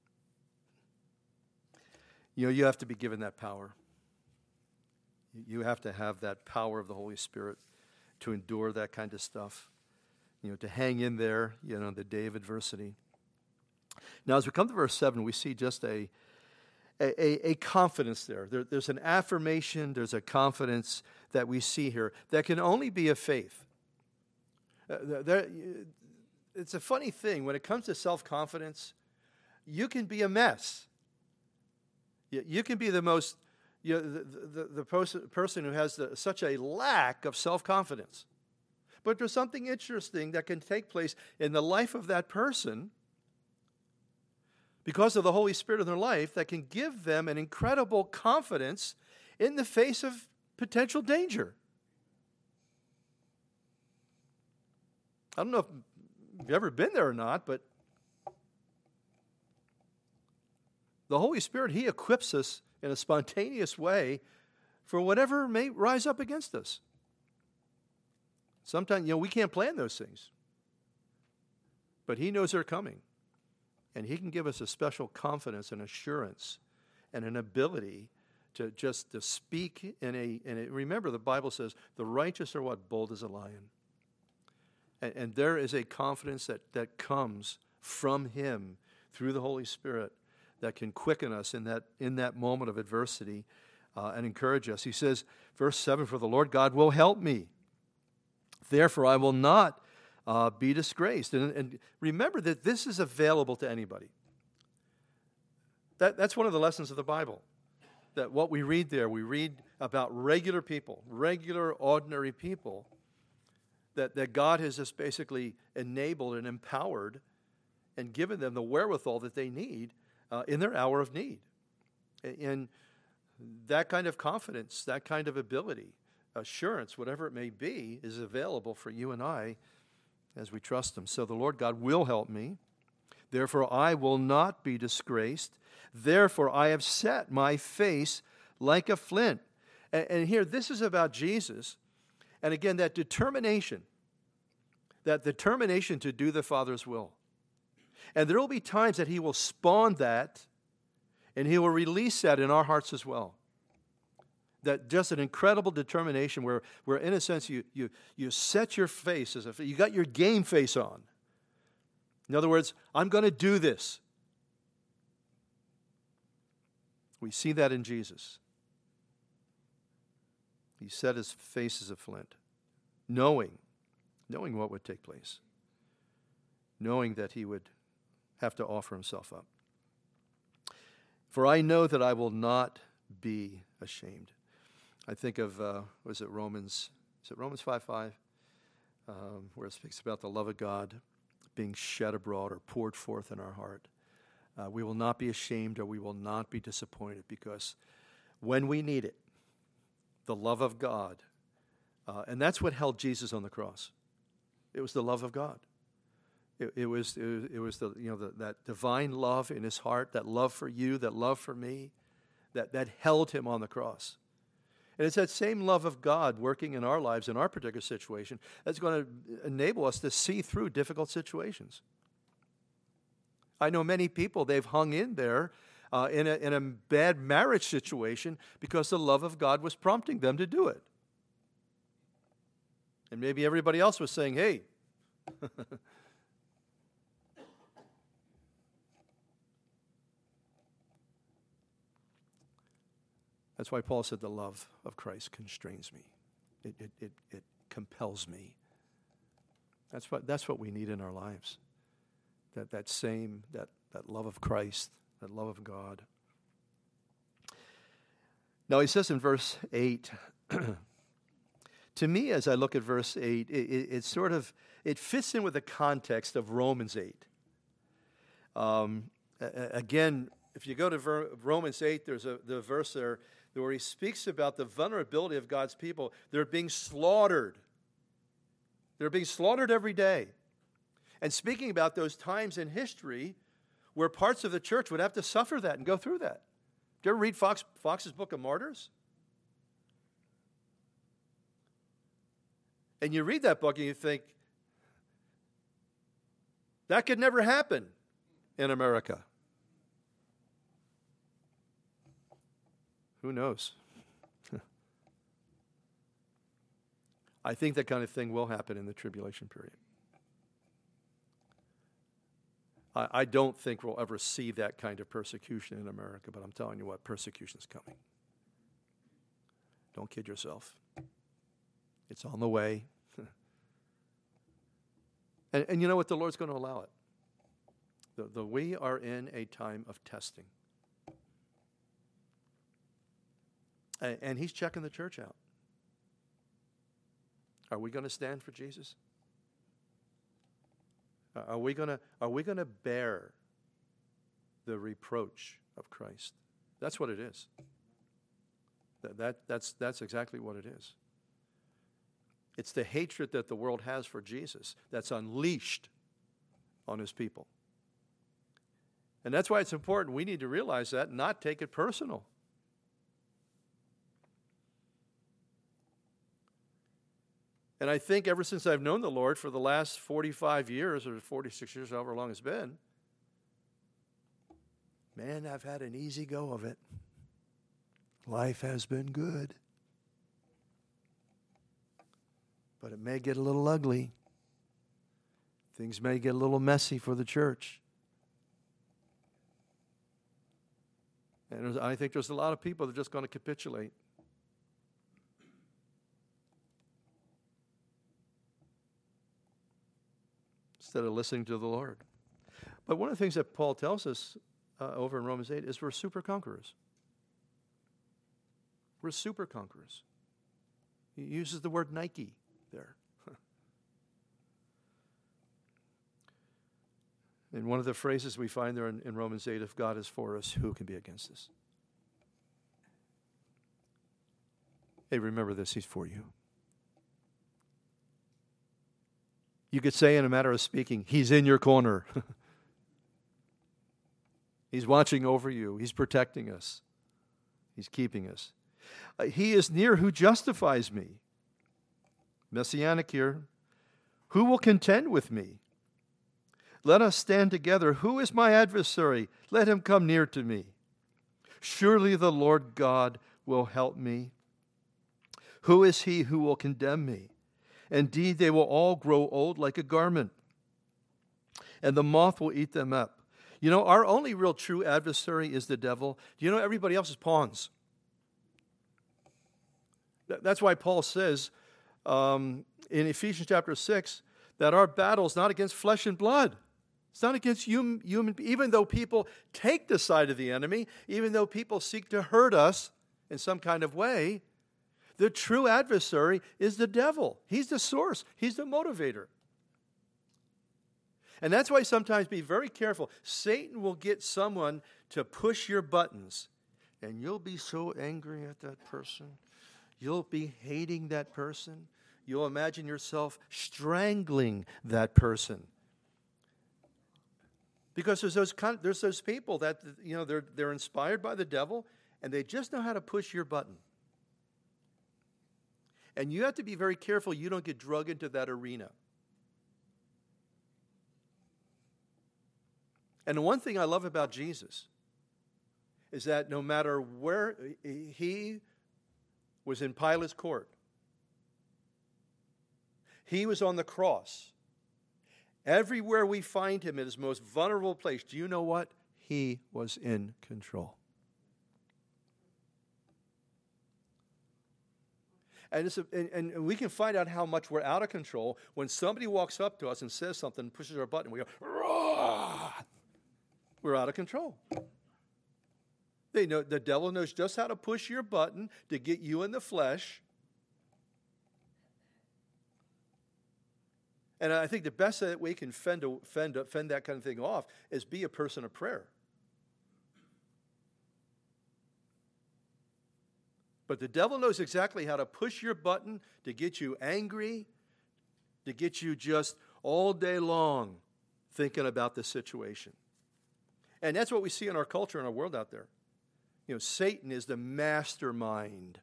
You know, you have to be given that power. You have to have that power of the Holy Spirit to endure that kind of stuff. You know, to hang in there, you know, the day of adversity. Now, as we come to verse seven, we see just a a, a confidence there. there. There's an affirmation, there's a confidence that we see here that can only be of faith. Uh, there, it's a funny thing. When it comes to self-confidence, you can be a mess. You, you can be the most, you know, the, the, the person, person who has the, such a lack of self-confidence. But there's something interesting that can take place in the life of that person because of the Holy Spirit in their life that can give them an incredible confidence in the face of potential danger. I don't know if you've ever been there or not, but the Holy Spirit, he equips us in a spontaneous way for whatever may rise up against us. Sometimes, you know, we can't plan those things. But he knows they're coming. And he can give us a special confidence and assurance and an ability to just to speak in a, in a remember the Bible says, the righteous are what? Bold as a lion. And, and there is a confidence that, that comes from him through the Holy Spirit that can quicken us in that, in that moment of adversity uh, and encourage us. He says, verse seven, for the Lord God will help me. Therefore, I will not uh, be disgraced. And, and remember that this is available to anybody. That, that's one of the lessons of the Bible. That what we read there, we read about regular people, regular, ordinary people, that, that God has just basically enabled and empowered and given them the wherewithal that they need uh, in their hour of need. And that kind of confidence, that kind of ability, assurance, whatever it may be, is available for you and I as we trust him. So the Lord God will help me. Therefore, I will not be disgraced. Therefore, I have set my face like a flint. And, and here, this is about Jesus. And again, that determination, that determination to do the Father's will. And there will be times that he will spawn that, and he will release that in our hearts as well. That just an incredible determination where, where in a sense, you, you, you set your face as if you got your game face on. In other words, I'm going to do this. We see that in Jesus. He set his face as a flint, knowing, knowing what would take place, knowing that he would have to offer himself up. For I know that I will not be ashamed. I think of, uh, was it Romans, is it Romans five five? Um, where it speaks about the love of God being shed abroad or poured forth in our heart. Uh, we will not be ashamed or we will not be disappointed, because when we need it, the love of God, uh, and that's what held Jesus on the cross. It was the love of God. It, it was it was, it was the you know the, that divine love in his heart, that love for you, that love for me, that that held him on the cross. And it's that same love of God working in our lives, in our particular situation, that's going to enable us to see through difficult situations. I know many people, they've hung in there uh, in, a, in a bad marriage situation because the love of God was prompting them to do it. And maybe everybody else was saying, hey, that's why Paul said the love of Christ constrains me. It, it, it, it compels me. That's what, that's what we need in our lives. That, that same, that, that love of Christ, that love of God. Now he says in verse eight, to me as I look at verse eight, it, it, it sort of, it fits in with the context of Romans eight. Um, again, if you go to ver- Romans eight, there's a the verse there where he speaks about the vulnerability of God's people. They're being slaughtered. They're being slaughtered every day. And speaking about those times in history where parts of the church would have to suffer that and go through that. Do you ever read Fox, Fox's Book of Martyrs? And you read that book and you think, that could never happen in America. Who knows? I think that kind of thing will happen in the tribulation period. I, I don't think we'll ever see that kind of persecution in America, but I'm telling you what, persecution is coming. Don't kid yourself. It's on the way. and, and you know what? The Lord's going to allow it. The, the, we are in a time of testing. And he's checking the church out. Are we going to stand for Jesus? Are we going to are we going to bear the reproach of Christ? That's what it is. That, that that's that's exactly what it is. It's the hatred that the world has for Jesus that's unleashed on his people. And that's why it's important. We need to realize that and not take it personal. And I think ever since I've known the Lord for the last forty-five years or forty-six years, however long it's been, man, I've had an easy go of it. Life has been good. But it may get a little ugly. Things may get a little messy for the church. And I think there's a lot of people that are just going to capitulate. Instead of listening to the Lord. But one of the things that Paul tells us uh, over in Romans eight is we're super conquerors. We're super conquerors. He uses the word Nike there. And one of the phrases we find there in, in Romans eight, if God is for us, who can be against us? Hey, remember this, he's for you. You could say in a matter of speaking, he's in your corner. He's watching over you. He's protecting us. He's keeping us. Uh, he is near who justifies me. Messianic here. Who will contend with me? Let us stand together. Who is my adversary? Let him come near to me. Surely the Lord God will help me. Who is he who will condemn me? Indeed, they will all grow old like a garment, and the moth will eat them up. You know, our only real true adversary is the devil. Do you know everybody else is pawns? That's why Paul says um, in Ephesians chapter six that our battle is not against flesh and blood. It's not against human, human, even though people take the side of the enemy, even though people seek to hurt us in some kind of way, the true adversary is the devil. He's the source. He's the motivator. And that's why sometimes be very careful. Satan will get someone to push your buttons, and you'll be so angry at that person. You'll be hating that person. You'll imagine yourself strangling that person. Because there's those kind, there's those people that, you know, they're they're inspired by the devil, and they just know how to push your button. And you have to be very careful you don't get drug into that arena. And the one thing I love about Jesus is that no matter where he was in Pilate's court, he was on the cross. Everywhere we find him in his most vulnerable place, do you know what? He was in control. And, it's a, and, and we can find out how much we're out of control when somebody walks up to us and says something, pushes our button, we go, "Rah!" We're out of control. They know the devil knows just how to push your button to get you in the flesh. And I think the best that we can fend, fend, fend that kind of thing off is be a person of prayer. But the devil knows exactly how to push your button to get you angry, to get you just all day long thinking about the situation. And that's what we see in our culture and our world out there. You know, Satan is the mastermind.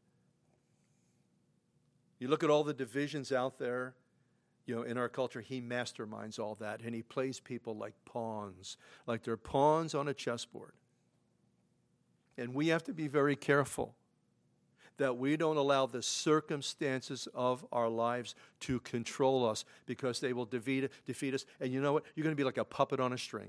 You look at all the divisions out there, you know, in our culture, he masterminds all that, and he plays people like pawns, like they're pawns on a chessboard. And we have to be very careful that we don't allow the circumstances of our lives to control us, because they will defeat, defeat us. And you know what? You're going to be like a puppet on a string.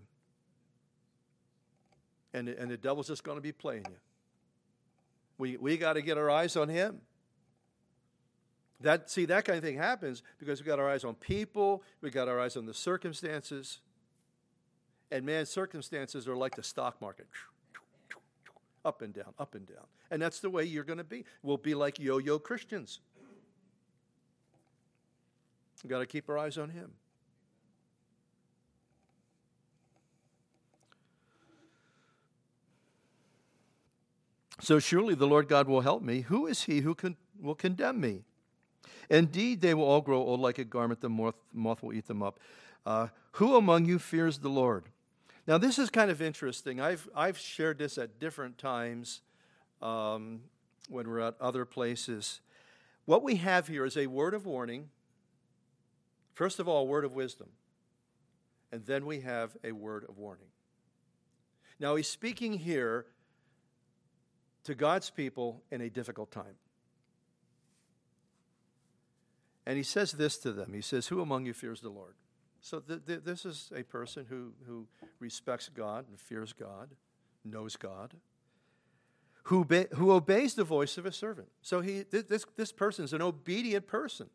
And, and the devil's just going to be playing you. We, we got to get our eyes on him. That, see, that kind of thing happens because we got our eyes on people, we got our eyes on the circumstances. And man, circumstances are like the stock market. Up and down, up and down. And that's the way you're going to be. We'll be like yo-yo Christians. We've got to keep our eyes on him. So surely the Lord God will help me. Who is he who can, will condemn me? Indeed, they will all grow old like a garment. The moth, moth will eat them up. Uh, who among you fears the Lord? Now, this is kind of interesting. I've, I've shared this at different times um, when we're at other places. What we have here is a word of warning. First of all, a word of wisdom. And then we have a word of warning. Now, he's speaking here to God's people in a difficult time. And he says this to them. He says, who among you fears the Lord? So th- th- this is a person who, who respects God and fears God, knows God, who, be- who obeys the voice of a servant. So he th- this, this person is an obedient person.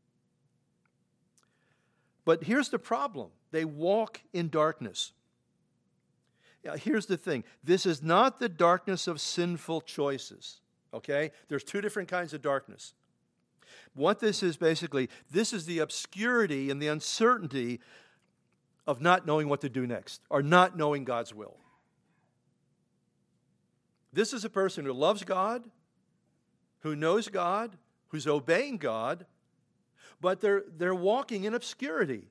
But here's the problem. They walk in darkness. Now, here's the thing. This is not the darkness of sinful choices, okay? There's two different kinds of darkness. What this is basically, this is the obscurity and the uncertainty of not knowing what to do next, or not knowing God's will. This is a person who loves God, who knows God, who's obeying God, but they're, they're walking in obscurity.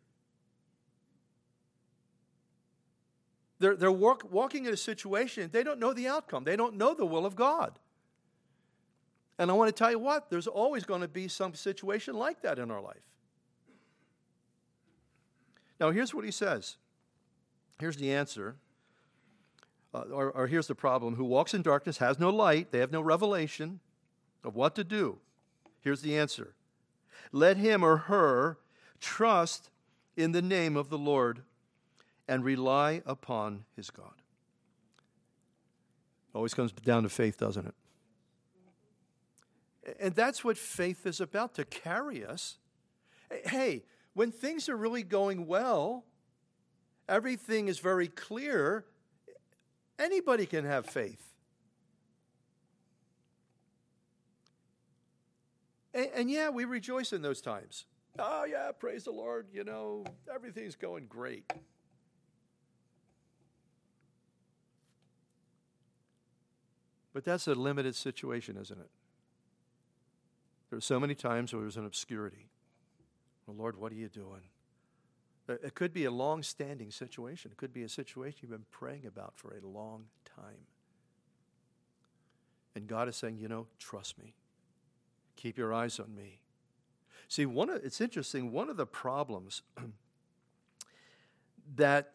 They're, they're walk, walking in a situation, they don't know the outcome. They don't know the will of God. And I want to tell you what, there's always going to be some situation like that in our life. Now, here's what he says. Here's the answer. Uh, or, or here's the problem. Who walks in darkness has no light. They have no revelation of what to do. Here's the answer. Let him or her trust in the name of the Lord and rely upon his God. Always comes down to faith, doesn't it? And that's what faith is about, to carry us. Hey, when things are really going well, everything is very clear, anybody can have faith. And, and yeah, we rejoice in those times. Oh yeah, praise the Lord, you know, everything's going great. But that's a limited situation, isn't it? There are so many times where there's an obscurity. Well, Lord, what are you doing? It could be a long-standing situation. It could be a situation you've been praying about for a long time. And God is saying, you know, trust me. Keep your eyes on me. See, one of, it's interesting, one of the problems that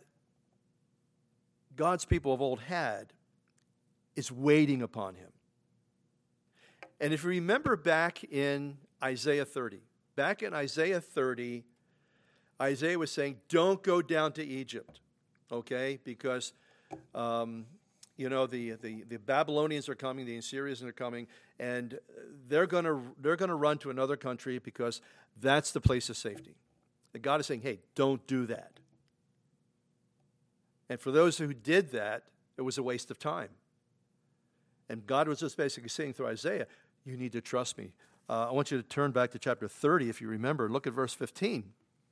God's people of old had is waiting upon him. And if you remember back in Isaiah thirty, back in Isaiah thirty, Isaiah was saying, don't go down to Egypt, okay? Because, um, you know, the, the, the Babylonians are coming, the Assyrians are coming, and they're going to they're going to run to another country because that's the place of safety. And God is saying, hey, don't do that. And for those who did that, it was a waste of time. And God was just basically saying through Isaiah, you need to trust me. Uh, I want you to turn back to chapter thirty, if you remember. Look at verse fifteen.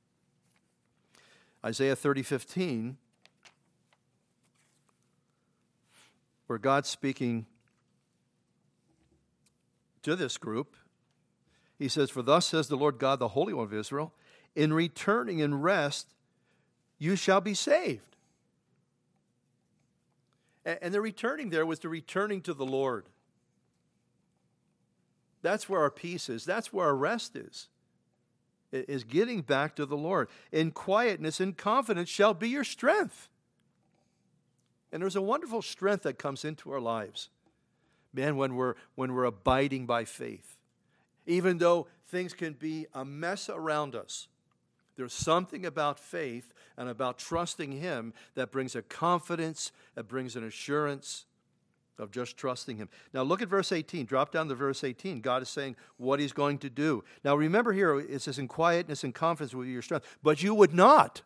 Isaiah thirty, fifteen, where God's speaking to this group. He says, for thus says the Lord God, the Holy One of Israel, in returning and rest, you shall be saved. And the returning there was the returning to the Lord. That's where our peace is. That's where our rest is. Is getting back to the Lord. In quietness and confidence shall be your strength. And there's a wonderful strength that comes into our lives. Man, when we're when we're abiding by faith. Even though things can be a mess around us, there's something about faith and about trusting him that brings a confidence, that brings an assurance of just trusting him. Now look at verse eighteen. Drop down to verse eighteen. God is saying what he's going to do. Now remember here, it says in quietness and confidence will be your strength. But you would not.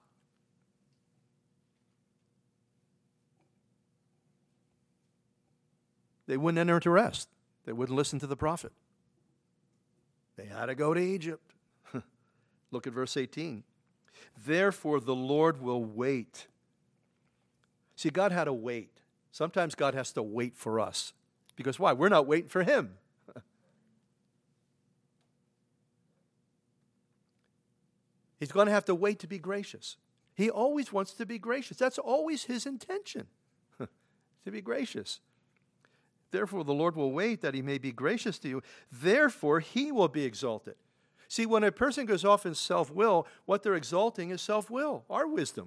They wouldn't enter into rest. They wouldn't listen to the prophet. They had to go to Egypt. Look at verse eighteen. Therefore the Lord will wait. See, God had to wait. Sometimes God has to wait for us. Because why? We're not waiting for him. He's going to have to wait to be gracious. He always wants to be gracious. That's always his intention, to be gracious. Therefore the Lord will wait that he may be gracious to you. Therefore he will be exalted. See, when a person goes off in self-will, what they're exalting is self-will, our wisdom.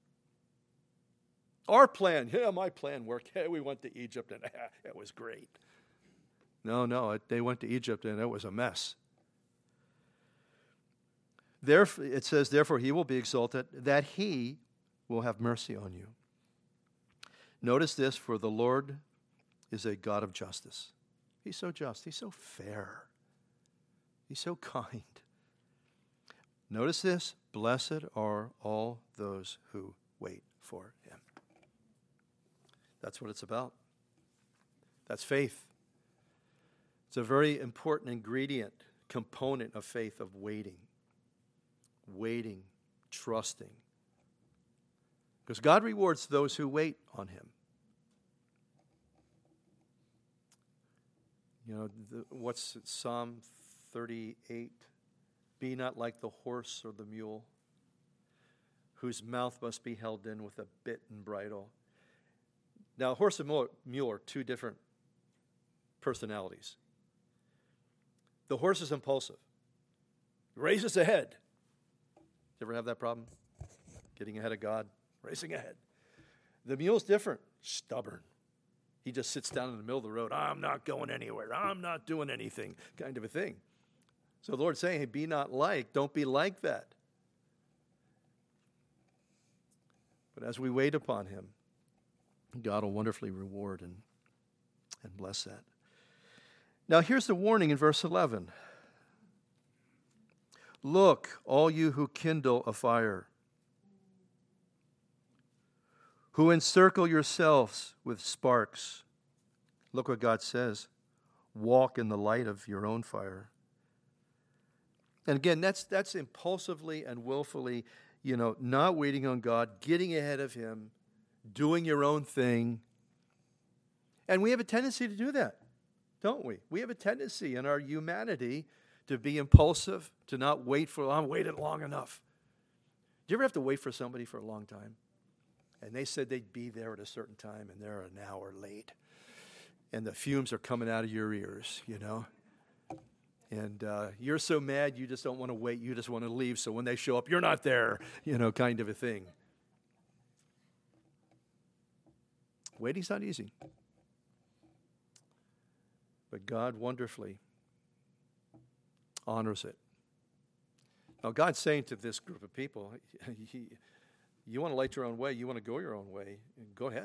Our plan, yeah, my plan worked. Hey, we went to Egypt and it was great. No, no, it, they went to Egypt and it was a mess. Therefore, it says, therefore he will be exalted, that he will have mercy on you. Notice this, for the Lord is a God of justice. He's so just. He's so fair. He's so kind. Notice this, blessed are all those who wait for him. That's what it's about. That's faith. It's a very important ingredient, component of faith, of waiting. Waiting, trusting. Because God rewards those who wait on him. You know, the, what's it, Psalm thirty-eight? Be not like the horse or the mule, whose mouth must be held in with a bit and bridle. Now, horse and mule are two different personalities. The horse is impulsive. Raises ahead. You ever have that problem? Getting ahead of God, racing ahead. The mule's different. Stubborn. He just sits down in the middle of the road. I'm not going anywhere. I'm not doing anything, kind of a thing. So the Lord's saying, hey, be not like, don't be like that. But as we wait upon him, God will wonderfully reward and, and bless that. Now here's the warning in verse eleven. Look, all you who kindle a fire, who encircle yourselves with sparks. Look what God says. Walk in the light of your own fire. And again, that's that's impulsively and willfully, you know, not waiting on God, getting ahead of Him, doing your own thing. And we have a tendency to do that, don't we? We have a tendency in our humanity to be impulsive, to not wait for, I'm waited long enough. Do you ever have to wait for somebody for a long time? And they said they'd be there at a certain time, and they're an hour late. And the fumes are coming out of your ears, you know? And uh, you're so mad, you just don't want to wait. You just want to leave. So when they show up, you're not there, you know, kind of a thing. Waiting's not easy. But God wonderfully honors it. Now, God's saying to this group of people, he, you want to light your own way, you want to go your own way, go ahead.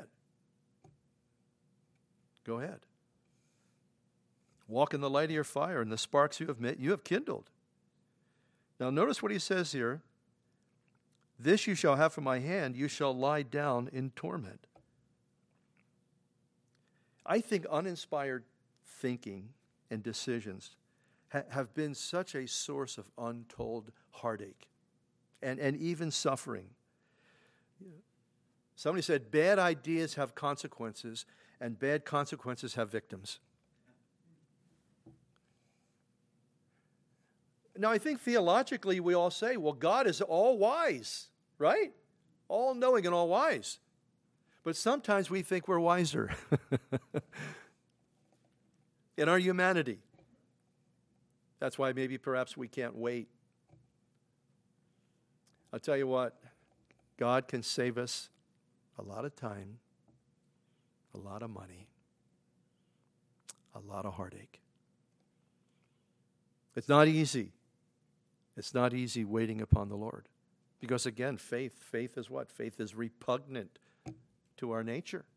Go ahead. Walk in the light of your fire, and the sparks you have met, you have kindled. Now notice what he says here. This you shall have from my hand, you shall lie down in torment. I think uninspired thinking and decisions ha- have been such a source of untold heartache and, and even suffering. Somebody said, bad ideas have consequences, and bad consequences have victims. Now, I think theologically we all say, well, God is all-wise, right? All-knowing and all-wise. But sometimes we think we're wiser in our humanity. That's why maybe perhaps we can't wait. I'll tell you what, God can save us a lot of time, a lot of money, a lot of heartache. It's not easy. It's not easy waiting upon the Lord. Because again, faith, faith is what? Faith is repugnant to our nature.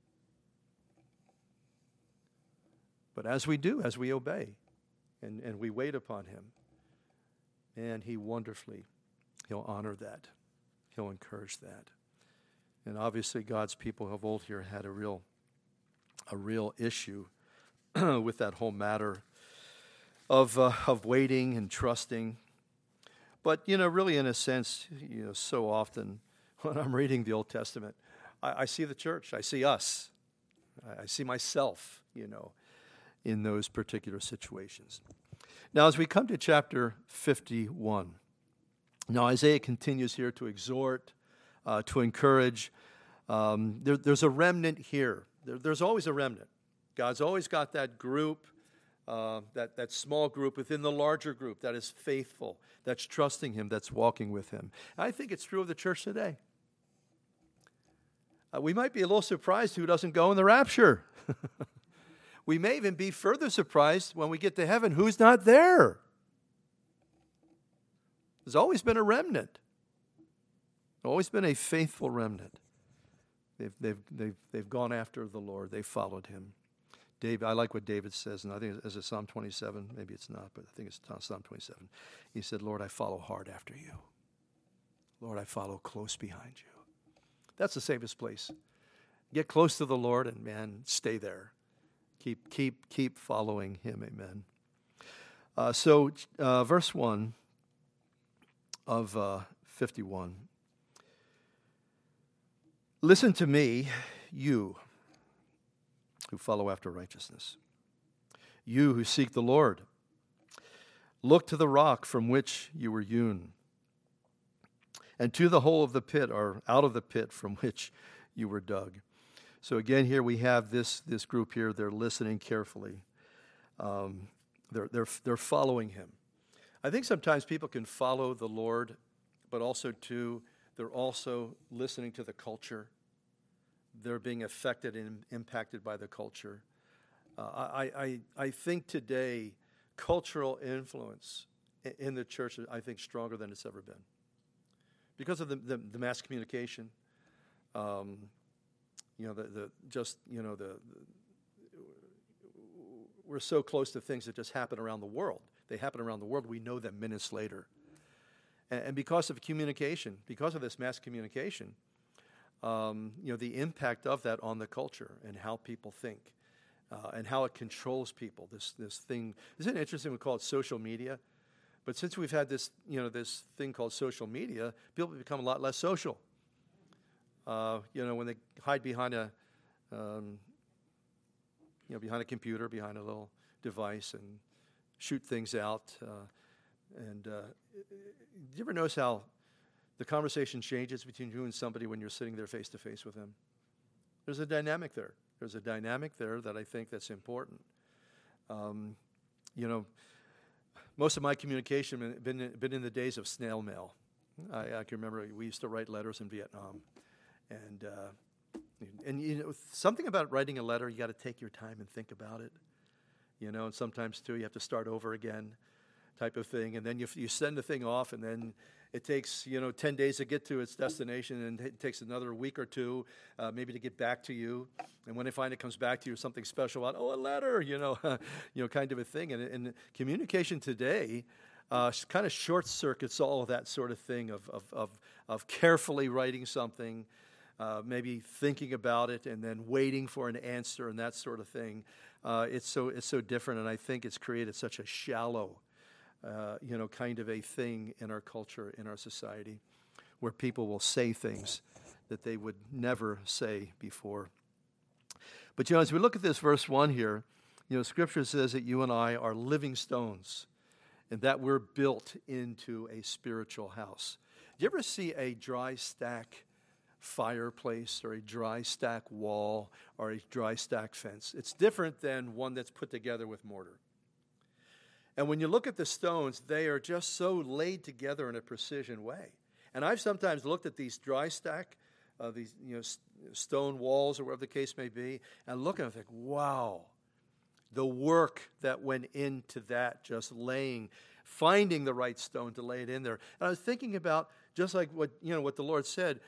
But as we do, as we obey, and, and we wait upon Him, and He wonderfully, He'll honor that. He'll encourage that. And obviously God's people of old here had a real, a real issue with that whole matter of uh, of waiting and trusting. But, you know, really in a sense, you know, so often when I'm reading the Old Testament, I, I see the church, I see us, I, I see myself, you know, in those particular situations. Now, as we come to chapter fifty-one, now Isaiah continues here to exhort, uh, to encourage. Um, there, there's a remnant here. There, there's always a remnant. God's always got that group, uh, that, that small group within the larger group that is faithful, that's trusting Him, that's walking with Him. And I think it's true of the church today. Uh, we might be a little surprised who doesn't go in the rapture. We may even be further surprised when we get to heaven who's not there. There's always been a remnant. Always been a faithful remnant. They've, they've, they've, they've gone after the Lord. They followed Him. David, I like what David says, and I think it's Psalm twenty-seven. Maybe it's not, but I think it's Psalm twenty-seven. He said, Lord, I follow hard after you. Lord, I follow close behind you. That's the safest place. Get close to the Lord and, man, stay there. Keep, keep, keep following Him. Amen. Uh, so, uh, verse one of uh, fifty-one. Listen to me, you who follow after righteousness, you who seek the Lord. Look to the rock from which you were hewn, and to the hole of the pit, or out of the pit from which you were dug. So again, here we have this, this group here. They're listening carefully. Um, they're, they're, they're following Him. I think sometimes people can follow the Lord, but also, too, they're also listening to the culture. They're being affected and impacted by the culture. Uh, I, I, I think today, cultural influence in the church is, I think, stronger than it's ever been. Because of the, the, the mass communication, um, you know, the, the just, you know, the, the we're so close to things that just happen around the world. They happen around the world. We know them minutes later. And, and because of communication, because of this mass communication, um, you know, the impact of that on the culture and how people think uh, and how it controls people, this this thing. Isn't it interesting we call it social media? But since we've had this, you know, this thing called social media, people become a lot less social. Uh, you know, when they hide behind a, um, you know, behind a computer, behind a little device, and shoot things out. Uh, and uh, do you ever notice how the conversation changes between you and somebody when you're sitting there face to face with them? There's a dynamic there. There's a dynamic there that I think that's important. Um, you know, most of my communication has been, been in the days of snail mail. I, I can remember we used to write letters in Vietnam. And, uh, and you know, something about writing a letter, you got to take your time and think about it. You know, and sometimes, too, you have to start over again type of thing. And then you, you send the thing off, and then it takes, you know, ten days to get to its destination, and it takes another week or two uh, maybe to get back to you. And when they find it comes back to you, something special about, oh, a letter, you know, you know, kind of a thing. And, and communication today uh, kind of short circuits all of that sort of thing of, of, of, of carefully writing something, uh, maybe thinking about it, and then waiting for an answer and that sort of thing. Uh, it's so it's so different, and I think it's created such a shallow, uh, you know, kind of a thing in our culture, in our society, where people will say things that they would never say before. But, you know, as we look at this verse one here, you know, Scripture says that you and I are living stones and that we're built into a spiritual house. Do you ever see a dry stack fireplace or a dry stack wall or a dry stack fence? It's different than one that's put together with mortar. And when you look at the stones, they are just so laid together in a precision way. And I've sometimes looked at these dry stack, uh, these you know st- stone walls or whatever the case may be, and look and think, wow, the work that went into that, just laying, finding the right stone to lay it in there. And I was thinking about just like what you know what the Lord said.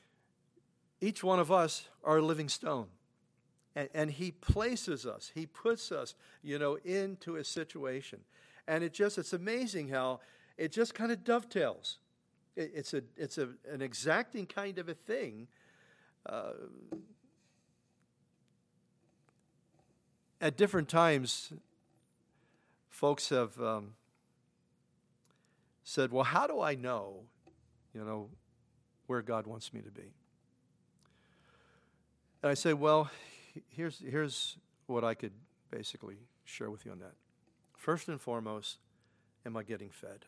Each one of us are a living stone. And, and he places us, he puts us, you know, into a situation. And it just, it's amazing how it just kind of dovetails. It, it's a, it's a, an exacting kind of a thing. Uh, at different times, folks have um, said, well, how do I know, you know, where God wants me to be? And I say, well, here's here's what I could basically share with you on that. First and foremost, am I getting fed?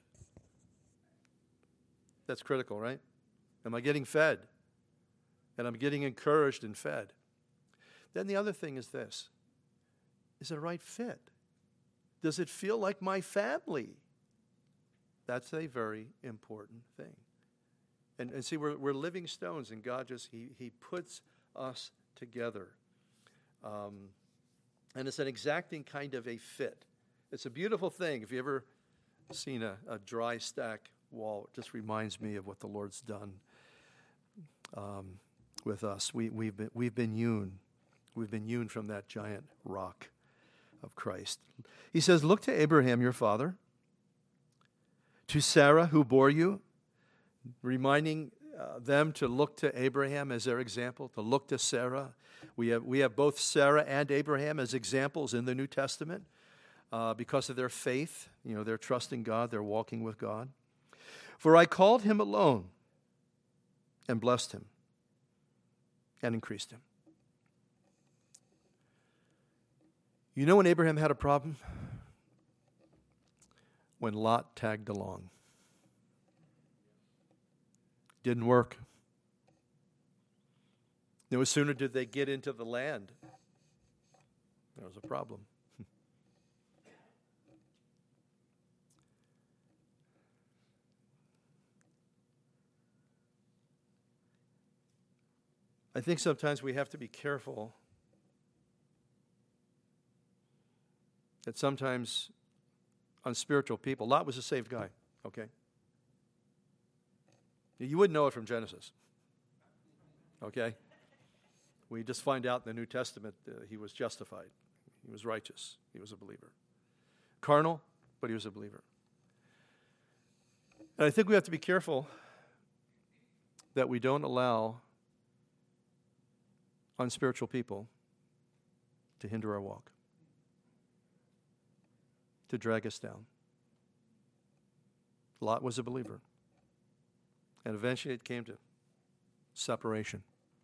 That's critical, right? Am I getting fed? And I'm getting encouraged and fed. Then the other thing is this. Is it a right fit? Does it feel like my family? That's a very important thing. And, and see, we're, we're living stones, and God just, he, he puts us together. Um, and it's an exacting kind of a fit. It's a beautiful thing. If you ever seen a, a dry stack wall, it just reminds me of what the Lord's done um, with us. We, we've been, we've been hewn. We've been hewn from that giant rock of Christ. He says, look to Abraham, your father, to Sarah, who bore you, reminding Uh, them to look to Abraham as their example, to look to Sarah. We have we have both Sarah and Abraham as examples in the New Testament uh, because of their faith, you know, their trust in God, their walking with God. For I called him alone and blessed him and increased him. You know when Abraham had a problem? When Lot tagged along. Didn't work. No sooner did they get into the land, there was a problem. I think sometimes we have to be careful that sometimes unspiritual people, Lot was a saved guy, okay? You wouldn't know it from Genesis, okay? We just find out in the New Testament uh, he was justified. He was righteous. He was a believer. Carnal, but he was a believer. And I think we have to be careful that we don't allow unspiritual people to hinder our walk, to drag us down. Lot was a believer. And eventually it came to separation.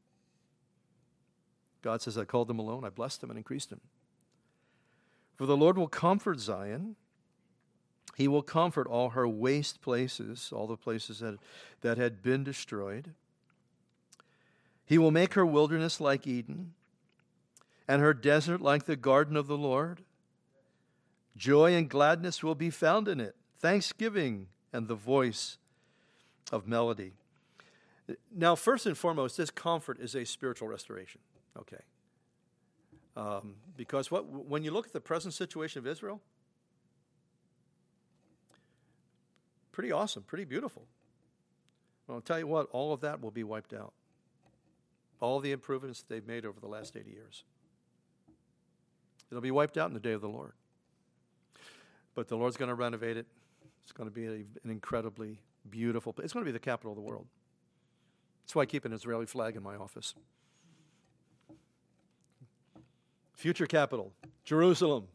God says, I called them alone, I blessed them and increased them. For the Lord will comfort Zion. He will comfort all her waste places, all the places that, that had been destroyed. He will make her wilderness like Eden, and her desert like the garden of the Lord. Joy and gladness will be found in it, thanksgiving and the voice of melody. Now, first and foremost, this comfort is a spiritual restoration. Okay. Um, because what when you look at the present situation of Israel, pretty awesome, pretty beautiful. Well, I'll tell you what, all of that will be wiped out. All the improvements they've made over the last eighty years. It'll be wiped out in the day of the Lord. But the Lord's going to renovate it. It's going to be a, an incredibly beautiful place. It's going to be the capital of the world. That's why I keep an Israeli flag in my office. Future capital, Jerusalem.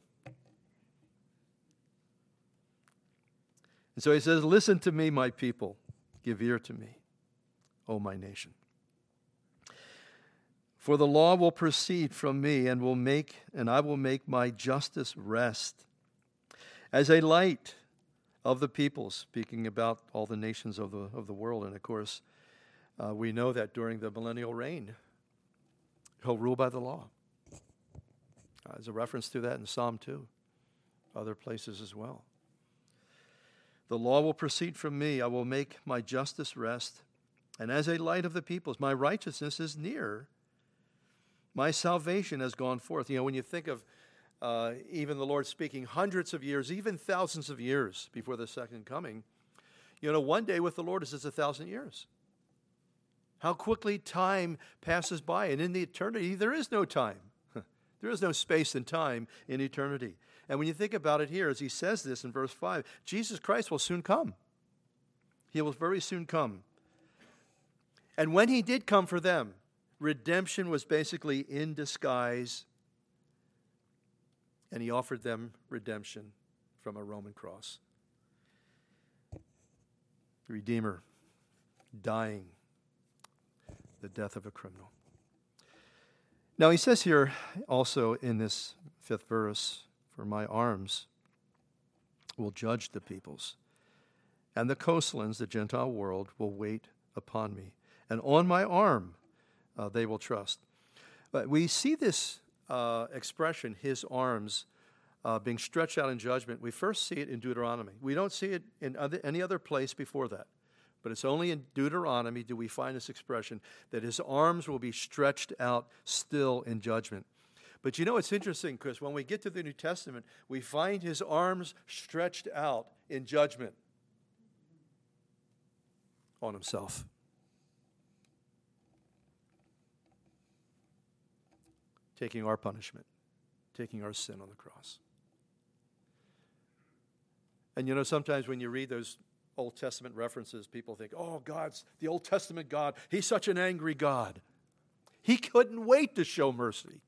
And so he says, listen to me, my people. Give ear to me, O my nation. For the law will proceed from me and will make, and I will make my justice rest as a light of the peoples, speaking about all the nations of the of the world. And of course, uh, we know that during the millennial reign, he'll rule by the law. Uh, there's a reference to that in Psalm two, other places as well. The law will proceed from me. I will make my justice rest. And as a light of the peoples, my righteousness is near. My salvation has gone forth. You know, when you think of uh, even the Lord speaking hundreds of years, even thousands of years before the second coming, you know, one day with the Lord is as a thousand years. How quickly time passes by. And in the eternity, there is no time. There is no space and time in eternity. And when you think about it here, as he says this in verse five, Jesus Christ will soon come. He will very soon come. And when he did come for them, redemption was basically in disguise, and he offered them redemption from a Roman cross. The Redeemer dying the death of a criminal. Now he says here also in this fifth verse, for my arms will judge the peoples, and the coastlands, the Gentile world, will wait upon me. And on my arm uh, they will trust. But we see this uh, expression, his arms, uh, being stretched out in judgment. We first see it in Deuteronomy. We don't see it in other, any other place before that. But it's only in Deuteronomy do we find this expression that his arms will be stretched out still in judgment. But you know, it's interesting because when we get to the New Testament, we find his arms stretched out in judgment on himself. Taking our punishment, taking our sin on the cross. And you know, sometimes when you read those Old Testament references, people think, oh, God's the Old Testament God. He's such an angry God. He couldn't wait to show mercy.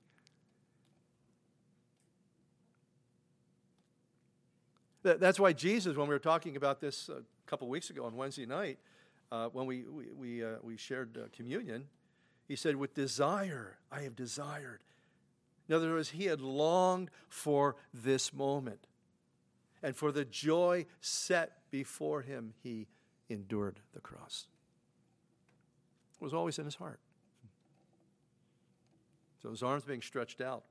That's why Jesus, when we were talking about this a couple weeks ago on Wednesday night, uh, when we we we, uh, we shared uh, communion, he said, with desire, I have desired. In other words, he had longed for this moment. And for the joy set before him, he endured the cross. It was always in his heart. So his arms being stretched out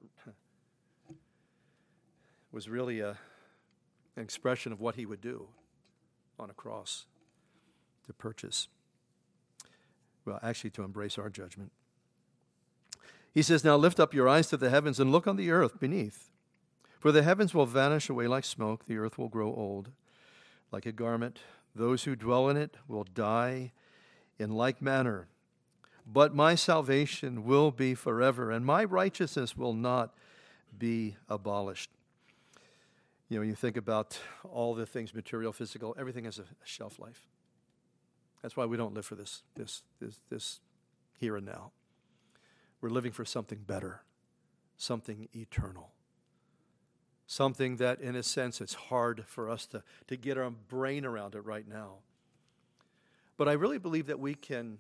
was really a, an expression of what he would do on a cross to purchase, well, actually to embrace our judgment. He says, now lift up your eyes to the heavens and look on the earth beneath. For the heavens will vanish away like smoke, the earth will grow old like a garment. Those who dwell in it will die in like manner. But my salvation will be forever, and my righteousness will not be abolished. You know, you think about all the things, material, physical, everything has a, a shelf life. That's why we don't live for this, this, this, this here and now. We're living for something better, something eternal, something that, in a sense, it's hard for us to, to get our brain around it right now. But I really believe that we can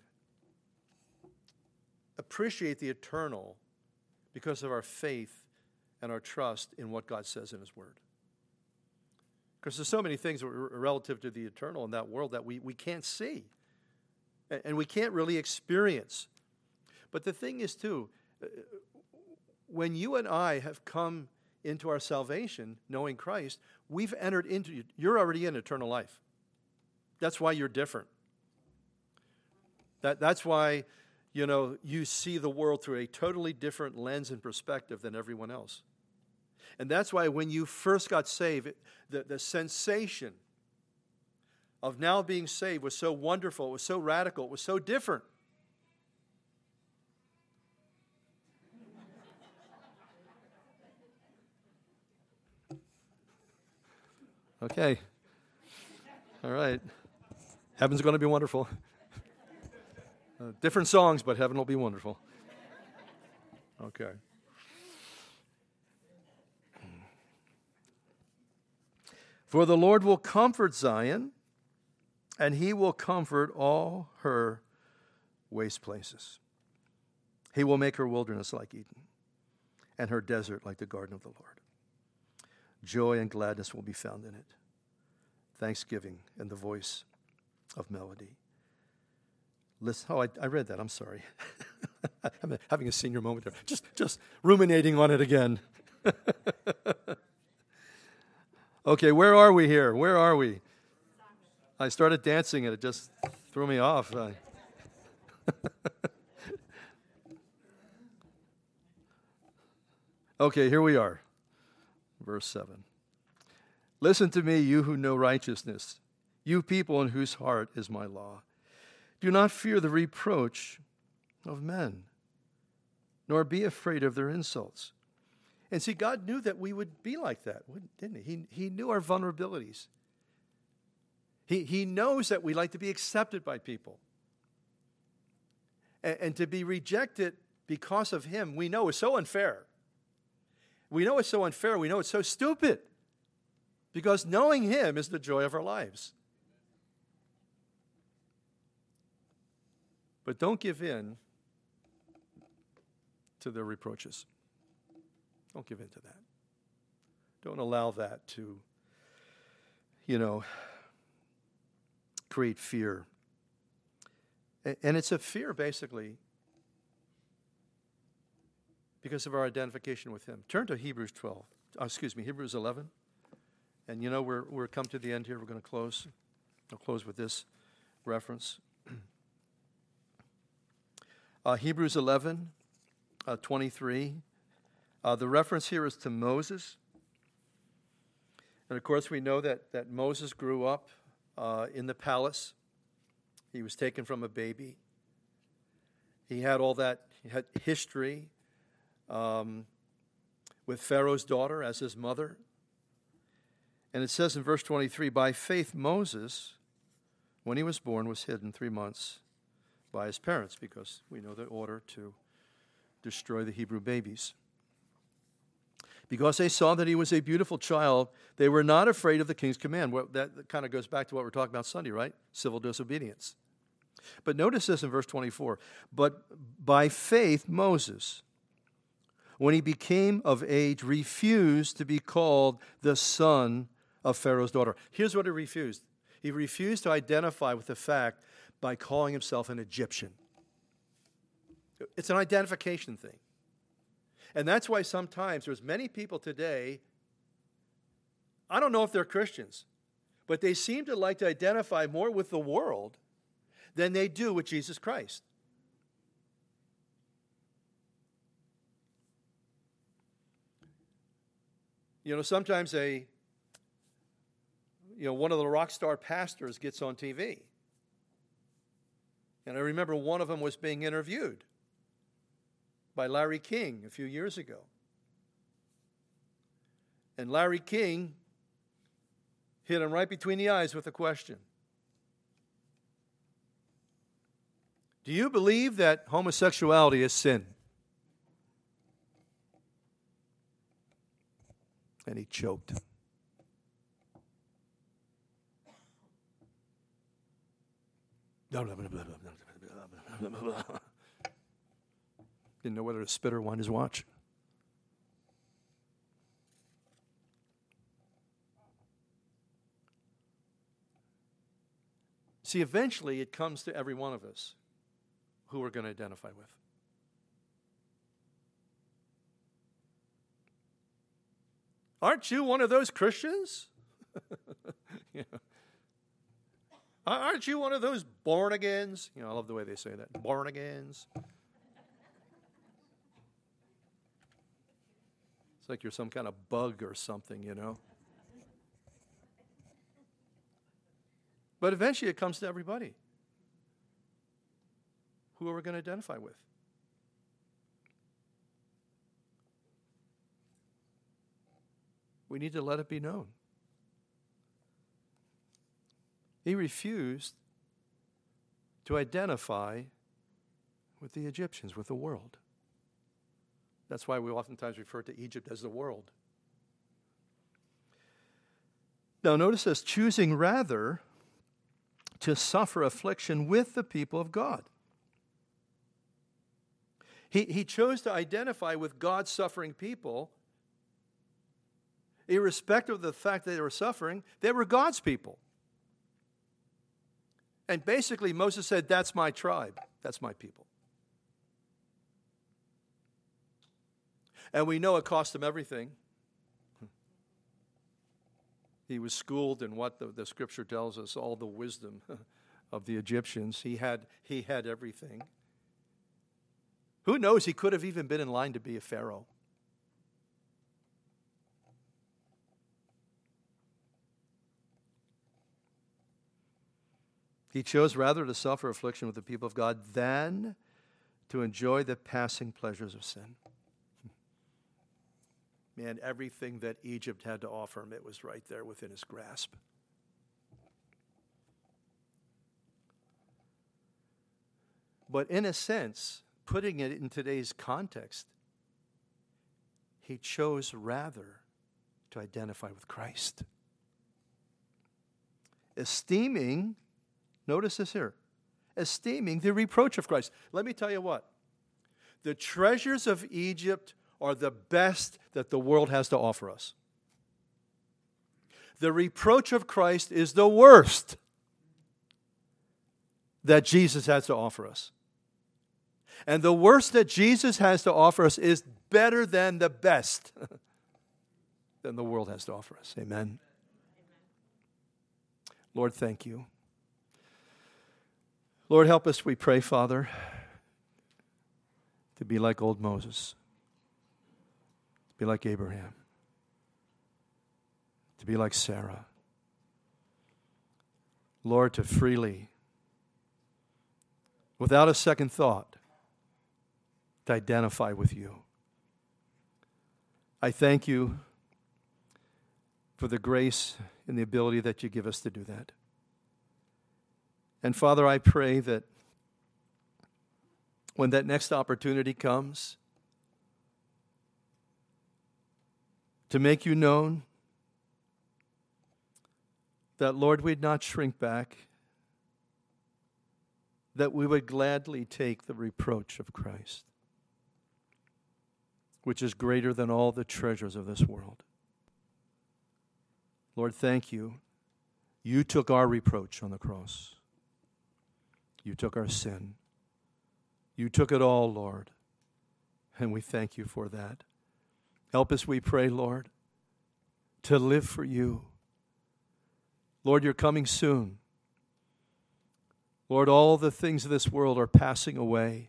appreciate the eternal because of our faith and our trust in what God says in His Word. Because there's so many things that are relative to the eternal in that world that we, we can't see and we can't really experience. But the thing is, too, when you and I have come into our salvation, knowing Christ, we've entered into, you're already in eternal life. That's why you're different. That, that's why, you know, you see the world through a totally different lens and perspective than everyone else. And that's why when you first got saved, it, the, the sensation of now being saved was so wonderful, it was so radical, it was so different. Okay. All right. Heaven's going to be wonderful. Uh, different songs, but heaven will be wonderful. Okay. For the Lord will comfort Zion, and He will comfort all her waste places. He will make her wilderness like Eden, and her desert like the garden of the Lord. Joy and gladness will be found in it, thanksgiving and the voice of melody. Listen, oh, I, I read that. I'm sorry. I'm having a senior moment there. Just, just ruminating on it again. Okay, where are we here? Where are we? I started dancing and it just threw me off. I... Okay, here we are. Verse seven. Listen to me, you who know righteousness, you people in whose heart is my law. Do not fear the reproach of men, nor be afraid of their insults. And see, God knew that we would be like that, didn't He? He, he knew our vulnerabilities. He, he knows that we like to be accepted by people. And, and to be rejected because of Him, we know is so unfair. We know it's so unfair. We know it's so stupid. Because knowing Him is the joy of our lives. But don't give in to their reproaches. Don't give in to that. Don't allow that to, you know, create fear. And it's a fear, basically, because of our identification with Him. Turn to Hebrews twelve. Oh, excuse me, Hebrews eleven. And you know, we're we're come to the end here. We're going to close. I'll close with this reference. Uh, Hebrews eleven, uh, twenty-three. Uh, the reference here is to Moses. And of course, we know that, that Moses grew up uh, in the palace. He was taken from a baby. He had all that he had history um, with Pharaoh's daughter as his mother. And it says in verse twenty-three, by faith Moses, when he was born, was hidden three months by his parents, because we know the order to destroy the Hebrew babies. Because they saw that he was a beautiful child, they were not afraid of the king's command. Well, that kind of goes back to what we're talking about Sunday, right? Civil disobedience. But notice this in verse twenty-four. But by faith Moses, when he became of age, refused to be called the son of Pharaoh's daughter. Here's what he refused. He refused to identify with the fact by calling himself an Egyptian. It's an identification thing. And that's why sometimes there's many people today, I don't know if they're Christians, but they seem to like to identify more with the world than they do with Jesus Christ. You know, sometimes a, you know, one of the rock star pastors gets on T V. And I remember one of them was being interviewed by Larry King a few years ago. And Larry King hit him right between the eyes with a question. Do you believe that homosexuality is sin? And he choked. Didn't know whether to spit or wind his watch. See, eventually it comes to every one of us who we're going to identify with. Aren't you one of those Christians? Yeah. Aren't you one of those born-agains? You know, I love the way they say that. Born-agains. It's like you're some kind of bug or something, you know. But eventually it comes to everybody. Who are we going to identify with? We need to let it be known. He refused to identify with the Egyptians, with the world. That's why we oftentimes refer to Egypt as the world. Now notice this, choosing rather to suffer affliction with the people of God. He, he chose to identify with God's suffering people. Irrespective of the fact that they were suffering, they were God's people. And basically Moses said, that's my tribe, that's my people. And we know it cost him everything. He was schooled in what the, the scripture tells us, all the wisdom of the Egyptians. He had, he had everything. Who knows, he could have even been in line to be a pharaoh. He chose rather to suffer affliction with the people of God than to enjoy the passing pleasures of sin. Man, everything that Egypt had to offer him, it was right there within his grasp. But in a sense, putting it in today's context, he chose rather to identify with Christ. Esteeming, notice this here, esteeming the reproach of Christ. Let me tell you what, the treasures of Egypt are the best that the world has to offer us. The reproach of Christ is the worst that Jesus has to offer us. And the worst that Jesus has to offer us is better than the best than the world has to offer us. Amen. Amen. Lord, thank you. Lord, help us, we pray, Father, to be like old Moses. Be like Abraham, to be like Sarah. Lord, to freely, without a second thought, to identify with you. I thank you for the grace and the ability that you give us to do that. And Father, I pray that when that next opportunity comes, to make you known, that, Lord, we'd not shrink back, that we would gladly take the reproach of Christ, which is greater than all the treasures of this world. Lord, thank you. You took our reproach on the cross. You took our sin. You took it all, Lord, and we thank you for that. Help us, we pray, Lord, to live for you. Lord, you're coming soon. Lord, all the things of this world are passing away.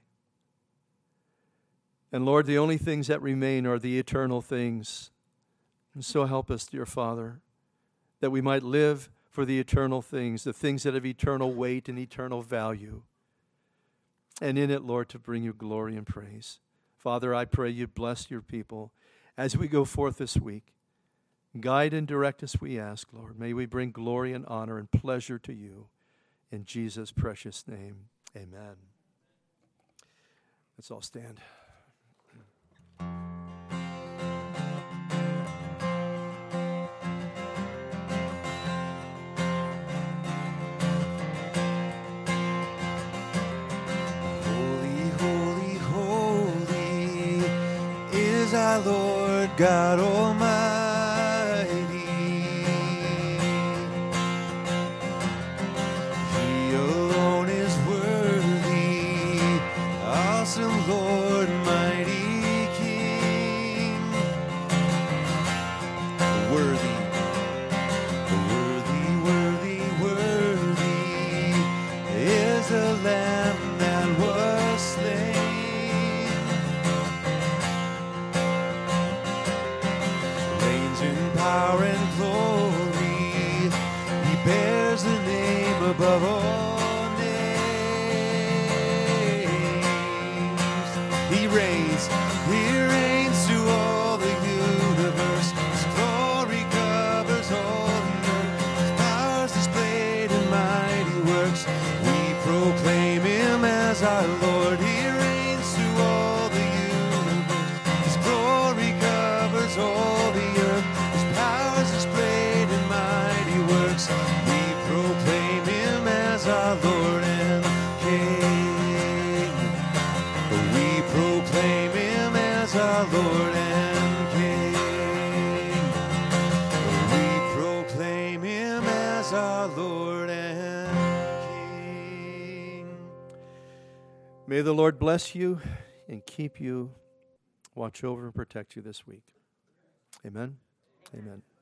And Lord, the only things that remain are the eternal things. And so help us, dear Father, that we might live for the eternal things, the things that have eternal weight and eternal value. And in it, Lord, to bring you glory and praise. Father, I pray you bless your people as we go forth this week. Guide and direct us, we ask, Lord. May we bring glory and honor and pleasure to you. In Jesus' precious name, amen. Let's all stand. Holy, holy, holy is our Lord God Almighty. He alone is worthy, awesome Lord, mighty King. Worthy, worthy, worthy, worthy is the Lamb that was slain. Reigns in power and glory, he bears the name above all names. He reigns, he reigns to all the universe. His glory covers all the earth. His power is displayed in mighty works. We proclaim him as our Lord. He reigns to all the universe. His glory covers all the earth. His power is displayed in mighty works. We proclaim him as our Lord and King. We proclaim him as our Lord and King. We proclaim him as our Lord and King. May the Lord bless you and keep you, watch over and protect you this week. Amen. Amen.